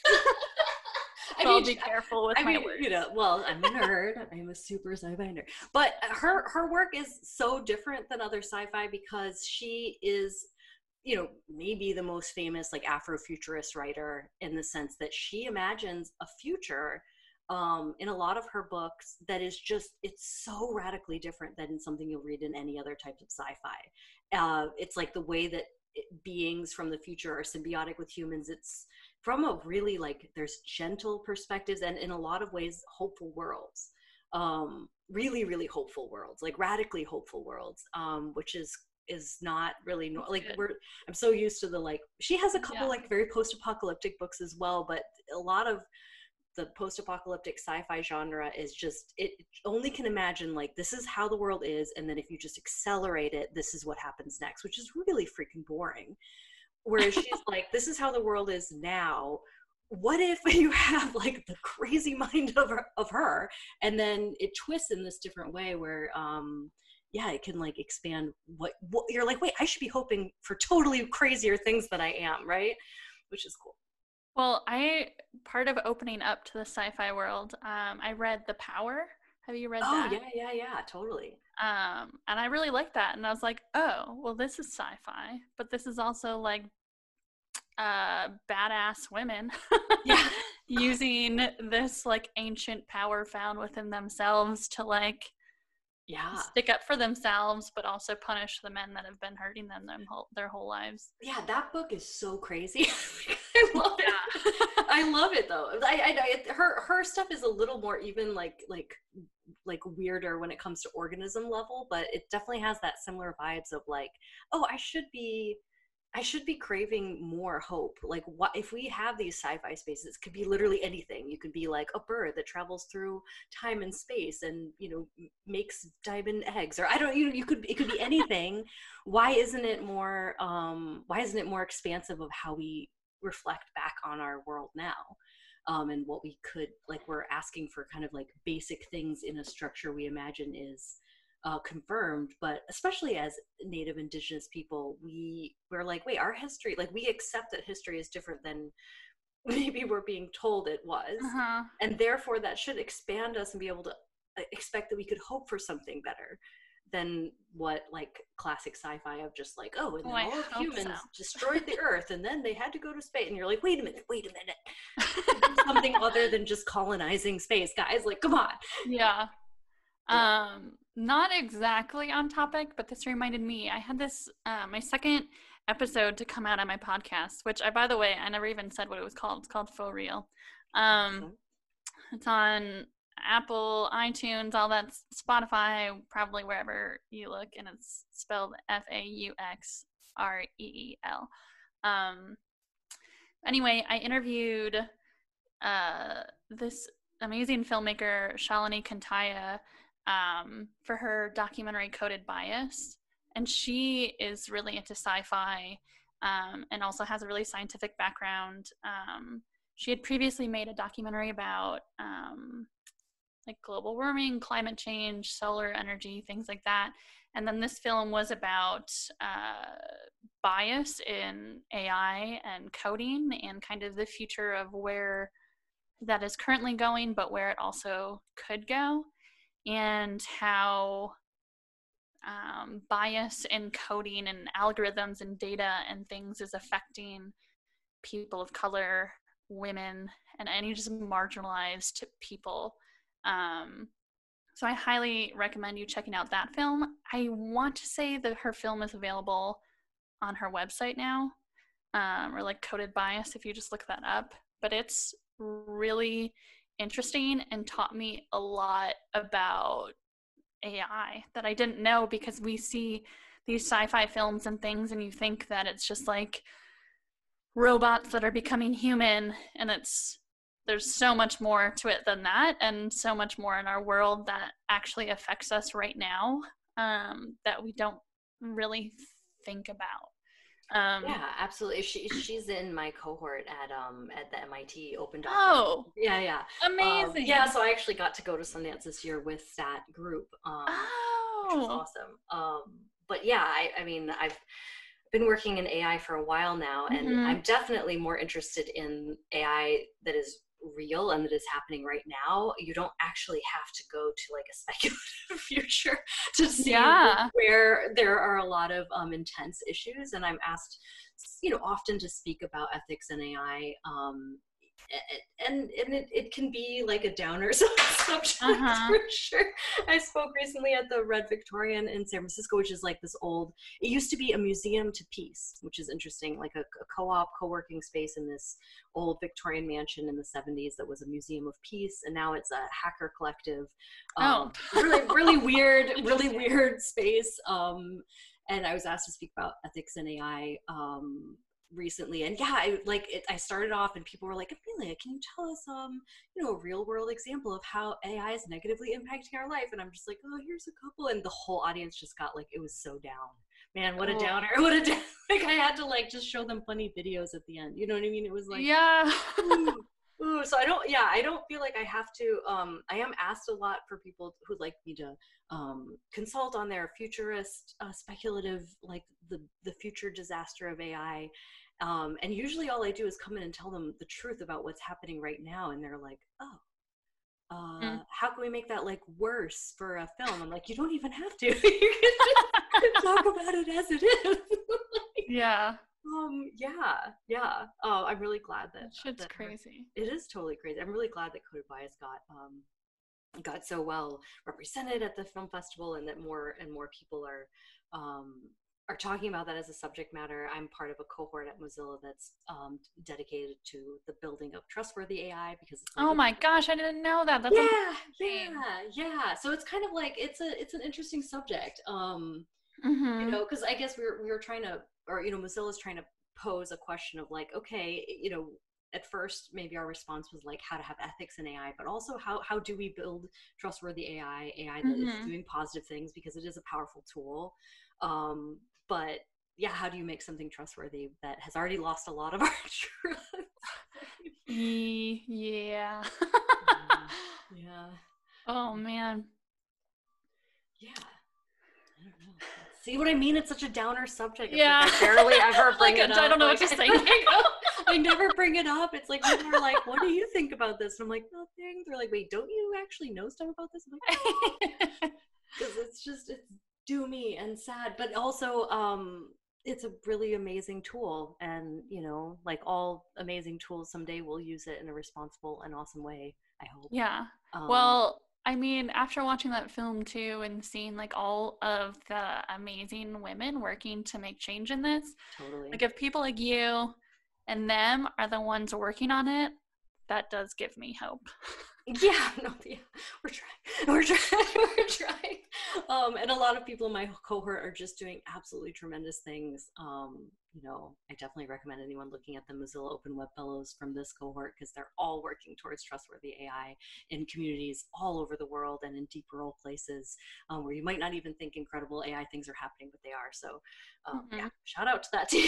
I'll be careful with my words. You know, well, I'm a nerd. I'm a super sci-fi nerd. But her work is so different than other sci-fi because she is, you know, maybe the most famous like Afrofuturist writer, in the sense that she imagines a future in a lot of her books that is just, it's so radically different than something you'll read in any other type of sci-fi. It's like the way that beings from the future are symbiotic with humans. It's from a really like, there's gentle perspectives and in a lot of ways hopeful worlds, really, really hopeful worlds, like radically hopeful worlds, which is not really like I'm so used to the, like, she has a couple like very post-apocalyptic books as well, but a lot of the post-apocalyptic sci-fi genre is just, it only can imagine like, this is how the world is, and then if you just accelerate it, this is what happens next, which is really freaking boring. Whereas she's like, this is how the world is now. What if you have like the crazy mind of her, and then it twists in this different way where it can like expand what you're like, wait, I should be hoping for totally crazier things than I am, right? Which is cool. Well, part of opening up to the sci-fi world, I read The Power. Have you read that? Oh, yeah, totally. And I really liked that. And I was like, oh, well, this is sci-fi, but this is also like badass women using this like ancient power found within themselves to like stick up for themselves, but also punish the men that have been hurting them their whole lives. Yeah, that book is so crazy. I love it. I love it though. Her stuff is a little more even like weirder when it comes to organism level, but it definitely has that similar vibes of like, oh, I should be I should be craving more hope. Like, what if we have these sci-fi spaces? It could be literally anything. You could be like a bird that travels through time and space and, you know, makes diamond eggs, or I don't, you could, it could be anything. Why isn't it more expansive of how we reflect back on our world now? And what we could, like, we're asking for kind of like basic things in a structure we imagine is confirmed, but especially as Native Indigenous people, we're like, wait, our history, like, we accept that history is different than maybe we're being told it was, and therefore that should expand us and be able to expect that we could hope for something better than what, like, classic sci-fi of just like, oh, and then all of humans destroyed the earth and then they had to go to space, and you're like, wait a minute, something other than just colonizing space, guys, like, come on. Yeah. Not exactly on topic, but this reminded me, I had this, my second episode to come out on my podcast, which by the way, I never even said what it was called. It's called Faux Real. It's on Apple, iTunes, all that, Spotify, probably wherever you look, and it's spelled FAUXREEL. Anyway, I interviewed this amazing filmmaker, Shalini Kantaya, for her documentary Coded Bias, and she is really into sci-fi, and also has a really scientific background. She had previously made a documentary about like global warming, climate change, solar energy, things like that, and then this film was about bias in AI and coding, and kind of the future of where that is currently going, but where it also could go, and how bias in coding and algorithms and data and things is affecting people of color, women, and any just marginalized people. So I highly recommend you checking out that film. I want to say that her film is available on her website now, or like Coded Bias if you just look that up. But it's really interesting and taught me a lot about AI that I didn't know, because we see these sci-fi films and things and you think that it's just like robots that are becoming human, and there's so much more to it than that, and so much more in our world that actually affects us right now, that we don't really think about. Yeah, absolutely. She's in my cohort at the MIT Open Doc. Oh, yeah, amazing. Yeah, so I actually got to go to Sundance this year with that group, which was awesome. But yeah, I mean, I've been working in AI for a while now, and I'm definitely more interested in AI that is real and that is happening right now. You don't actually have to go to like a speculative future to see where there are a lot of intense issues, and I'm asked, you know, often to speak about ethics and AI, and it can be like a downer subject for sure. I spoke recently at the Red Victorian in San Francisco, which is like this old, it used to be a museum to peace, which is interesting, like a co-op, co-working space in this old Victorian mansion in the 70s that was a museum of peace, and now it's a hacker collective. really weird space. And I was asked to speak about ethics and AI recently, and yeah, I started off and people were like, Amelia, can you tell us you know, a real world example of how AI is negatively impacting our life? And I'm just like, oh, here's a couple, and the whole audience just got like, it was so down, man, what a downer, like I had to like just show them funny videos at the end, you know what I mean? It was like, ooh. So I don't feel like I have to, I am asked a lot for people who'd like me to consult on their futurist, speculative, like the future disaster of AI. And usually all I do is come in and tell them the truth about what's happening right now. And they're like, oh, how can we make that like worse for a film? I'm like, you don't even have to. You can just talk about it as it is. Yeah. I'm really glad that shit's crazy. It is totally crazy. I'm really glad that Coded Bias got so well represented at the film festival, and that more and more people are talking about that as a subject matter. I'm part of a cohort at Mozilla that's dedicated to the building of trustworty AI, because it's like, oh my gosh, I didn't know that. That's yeah. So it's kind of like it's an interesting subject. You know, because I guess we were trying to or, you know, Mozilla is trying to pose a question of like, okay, you know, at first maybe our response was like how to have ethics in AI, but also how do we build trustworthy AI that is doing positive things, because it is a powerful tool. But yeah, how do you make something trustworthy that has already lost a lot of our trust? Yeah. Yeah. Oh man. Yeah. I don't know. See what I mean? It's such a downer subject. It's yeah. like I barely ever bring it up. I don't know what to say. I never bring it up. It's like people are like, "What do you think about this?" And I'm like, "Nothing." They're like, "Wait, don't you actually know stuff about this?" I'm like, because it's doomy and sad, but also it's a really amazing tool, and you know, like all amazing tools, someday we'll use it in a responsible and awesome way, I hope. Yeah. Well, I mean, after watching that film too and seeing like all of the amazing women working to make change in this, totally, like if people like you and them are the ones working on it, that does give me hope. Yeah, no, yeah, we're trying. And a lot of people in my cohort are just doing absolutely tremendous things. You know, I definitely recommend anyone looking at the Mozilla Open Web Fellows from this cohort, because they're all working towards trustworthy AI in communities all over the world and in deep rural places where you might not even think incredible AI things are happening, but they are. So yeah, shout out to that team.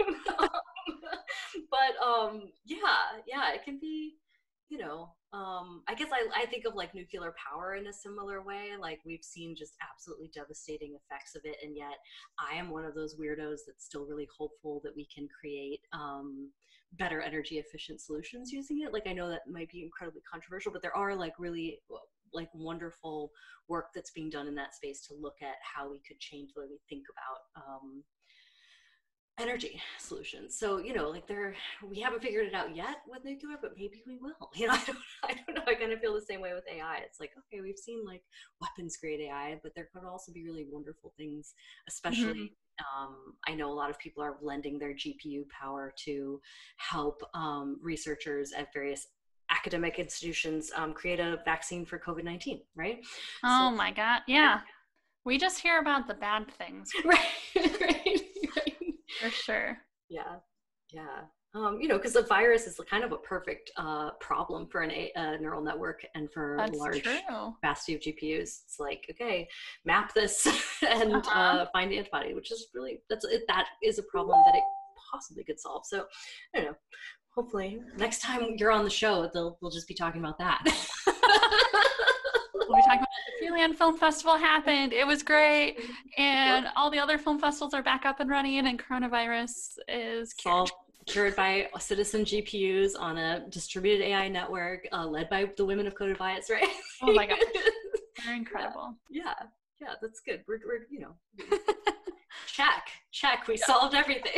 But yeah, it can be, you know, I guess I think of like nuclear power in a similar way. Like we've seen just absolutely devastating effects of it, and yet I am one of those weirdos that's still really hopeful that we can create better energy efficient solutions using it. Like I know that might be incredibly controversial, but there are like really like wonderful work that's being done in that space to look at how we could change the way we think about energy solutions. So, you know, like we haven't figured it out yet with nuclear, but maybe we will. You know, I don't know. I kind of feel the same way with AI. It's like, okay, we've seen like weapons grade AI, but there could also be really wonderful things, especially I know a lot of people are lending their GPU power to help researchers at various academic institutions create a vaccine for COVID-19, right? Oh my God. Yeah. We just hear about the bad things. Right. For sure. Yeah. You know, because a virus is kind of a perfect problem for a neural network and for a large capacity of GPUs. It's like, okay, map this and find the antibody, which is really, that is a problem that it possibly could solve. So, I don't know. Hopefully, next time you're on the show, we'll just be talking about that. We'll be talking about the Freeland Film Festival happened. It was great. And all the other film festivals are back up and running, and coronavirus is cured by citizen GPUs on a distributed AI network led by the women of Coded Bias, right? Oh my gosh. They're incredible. Yeah, that's good. We're you know, check. We solved everything.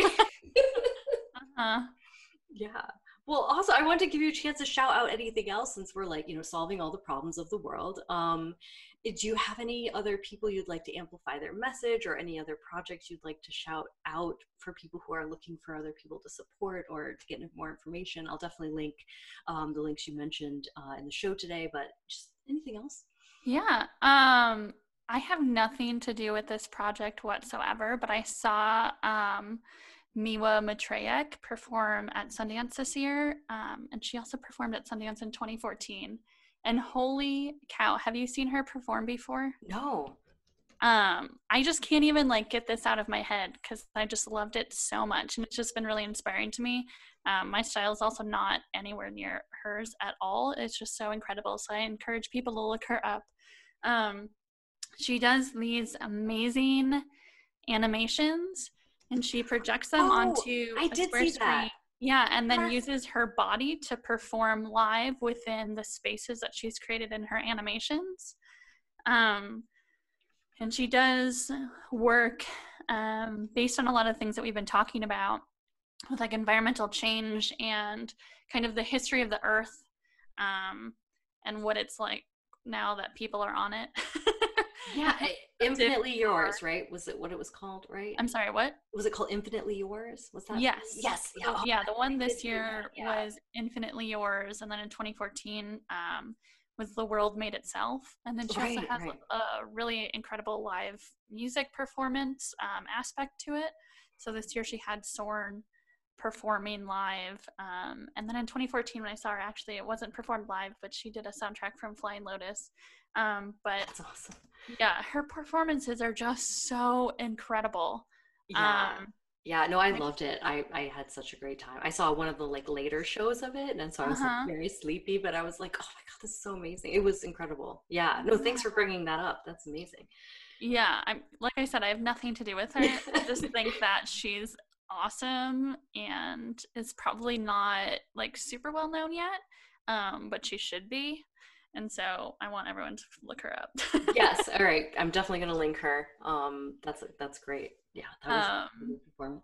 Yeah. Well, also, I want to give you a chance to shout out anything else, since we're like, you know, solving all the problems of the world. Do you have any other people you'd like to amplify their message, or any other projects you'd like to shout out for people who are looking for other people to support or to get more information? I'll definitely link the links you mentioned in the show today, but just anything else? Yeah. I have nothing to do with this project whatsoever, but I saw Miwa Matreyek perform at Sundance this year, and she also performed at Sundance in 2014. And holy cow, have you seen her perform before? No. I just can't even like get this out of my head, because I just loved it so much, and it's just been really inspiring to me. My style is also not anywhere near hers at all. It's just so incredible. So I encourage people to look her up. She does these amazing animations, and she projects them onto a square screen. Yeah, and then uses her body to perform live within the spaces that she's created in her animations. And she does work based on a lot of things that we've been talking about, with like environmental change and kind of the history of the earth, and what it's like now that people are on it. Yeah, Infinitely Yours, right? Was it what it was called, right? I'm sorry, what? Was it called Infinitely Yours? Was that? Yes. Yes. Yeah. So, yeah, the one this year was Infinitely Yours, and then in 2014 was The World Made Itself. And then she also has a really incredible live music performance aspect to it. So this year she had Sorn performing live. And then in 2014 when I saw her, actually it wasn't performed live, but she did a soundtrack from Flying Lotus. But that's awesome. Yeah, her performances are just so incredible. Yeah, no, I loved it. I had such a great time. I saw one of the like later shows of it, and so I was like very sleepy, but I was like, oh my God, this is so amazing. It was incredible. Yeah, no, thanks for bringing that up. That's amazing. Yeah, I'm like I said, I have nothing to do with her. I just think that she's awesome and is probably not like super well known yet, but she should be. And so I want everyone to look her up. Yes, all right. I'm definitely going to link her. That's great. Yeah, that was a good performance.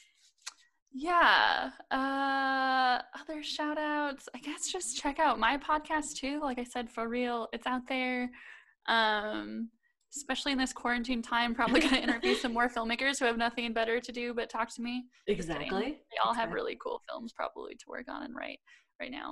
Yeah. Other shout outs. I guess just check out my podcast too. Like I said, for real, it's out there. Especially in this quarantine time, probably going to interview some more filmmakers who have nothing better to do but talk to me. Exactly. They all have really cool films probably to work on and write right now.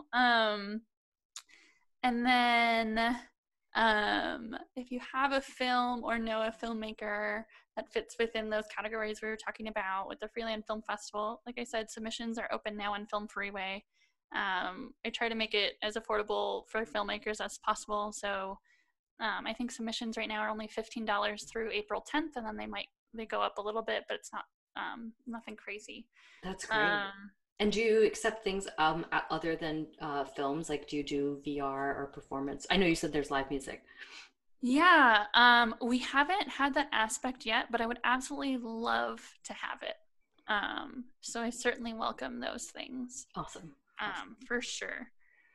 And then if you have a film or know a filmmaker that fits within those categories we were talking about with the Freeland Film Festival, like I said, submissions are open now on Film Freeway. I try to make it as affordable for filmmakers as possible. So I think submissions right now are only $15 through April 10th, and then they go up a little bit, but it's not nothing crazy. That's great. And do you accept things other than films? Like, do you do VR or performance? I know you said there's live music. Yeah, we haven't had that aspect yet, but I would absolutely love to have it. So I certainly welcome those things. Awesome. For sure.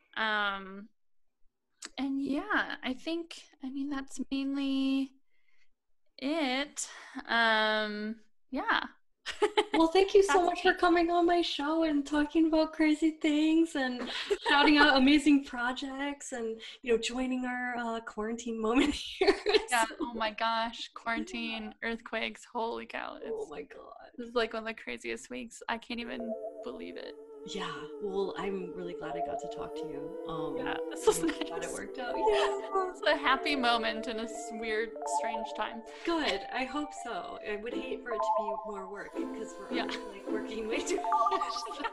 And yeah, I mean, that's mainly it. Yeah. Well, thank you so much for coming on my show and talking about crazy things and shouting out amazing projects and, joining our quarantine moment here. Yeah. Oh my gosh. Quarantine, earthquakes. Holy cow. Oh my God. This is like one of the craziest weeks. I can't even believe it. Yeah. Well, I'm really glad I got to talk to you. Yeah, this was nice. Glad it worked out. Yeah. It's a happy moment in a weird, strange time. Good. I hope so. I would hate for it to be more work because we're like working way too much.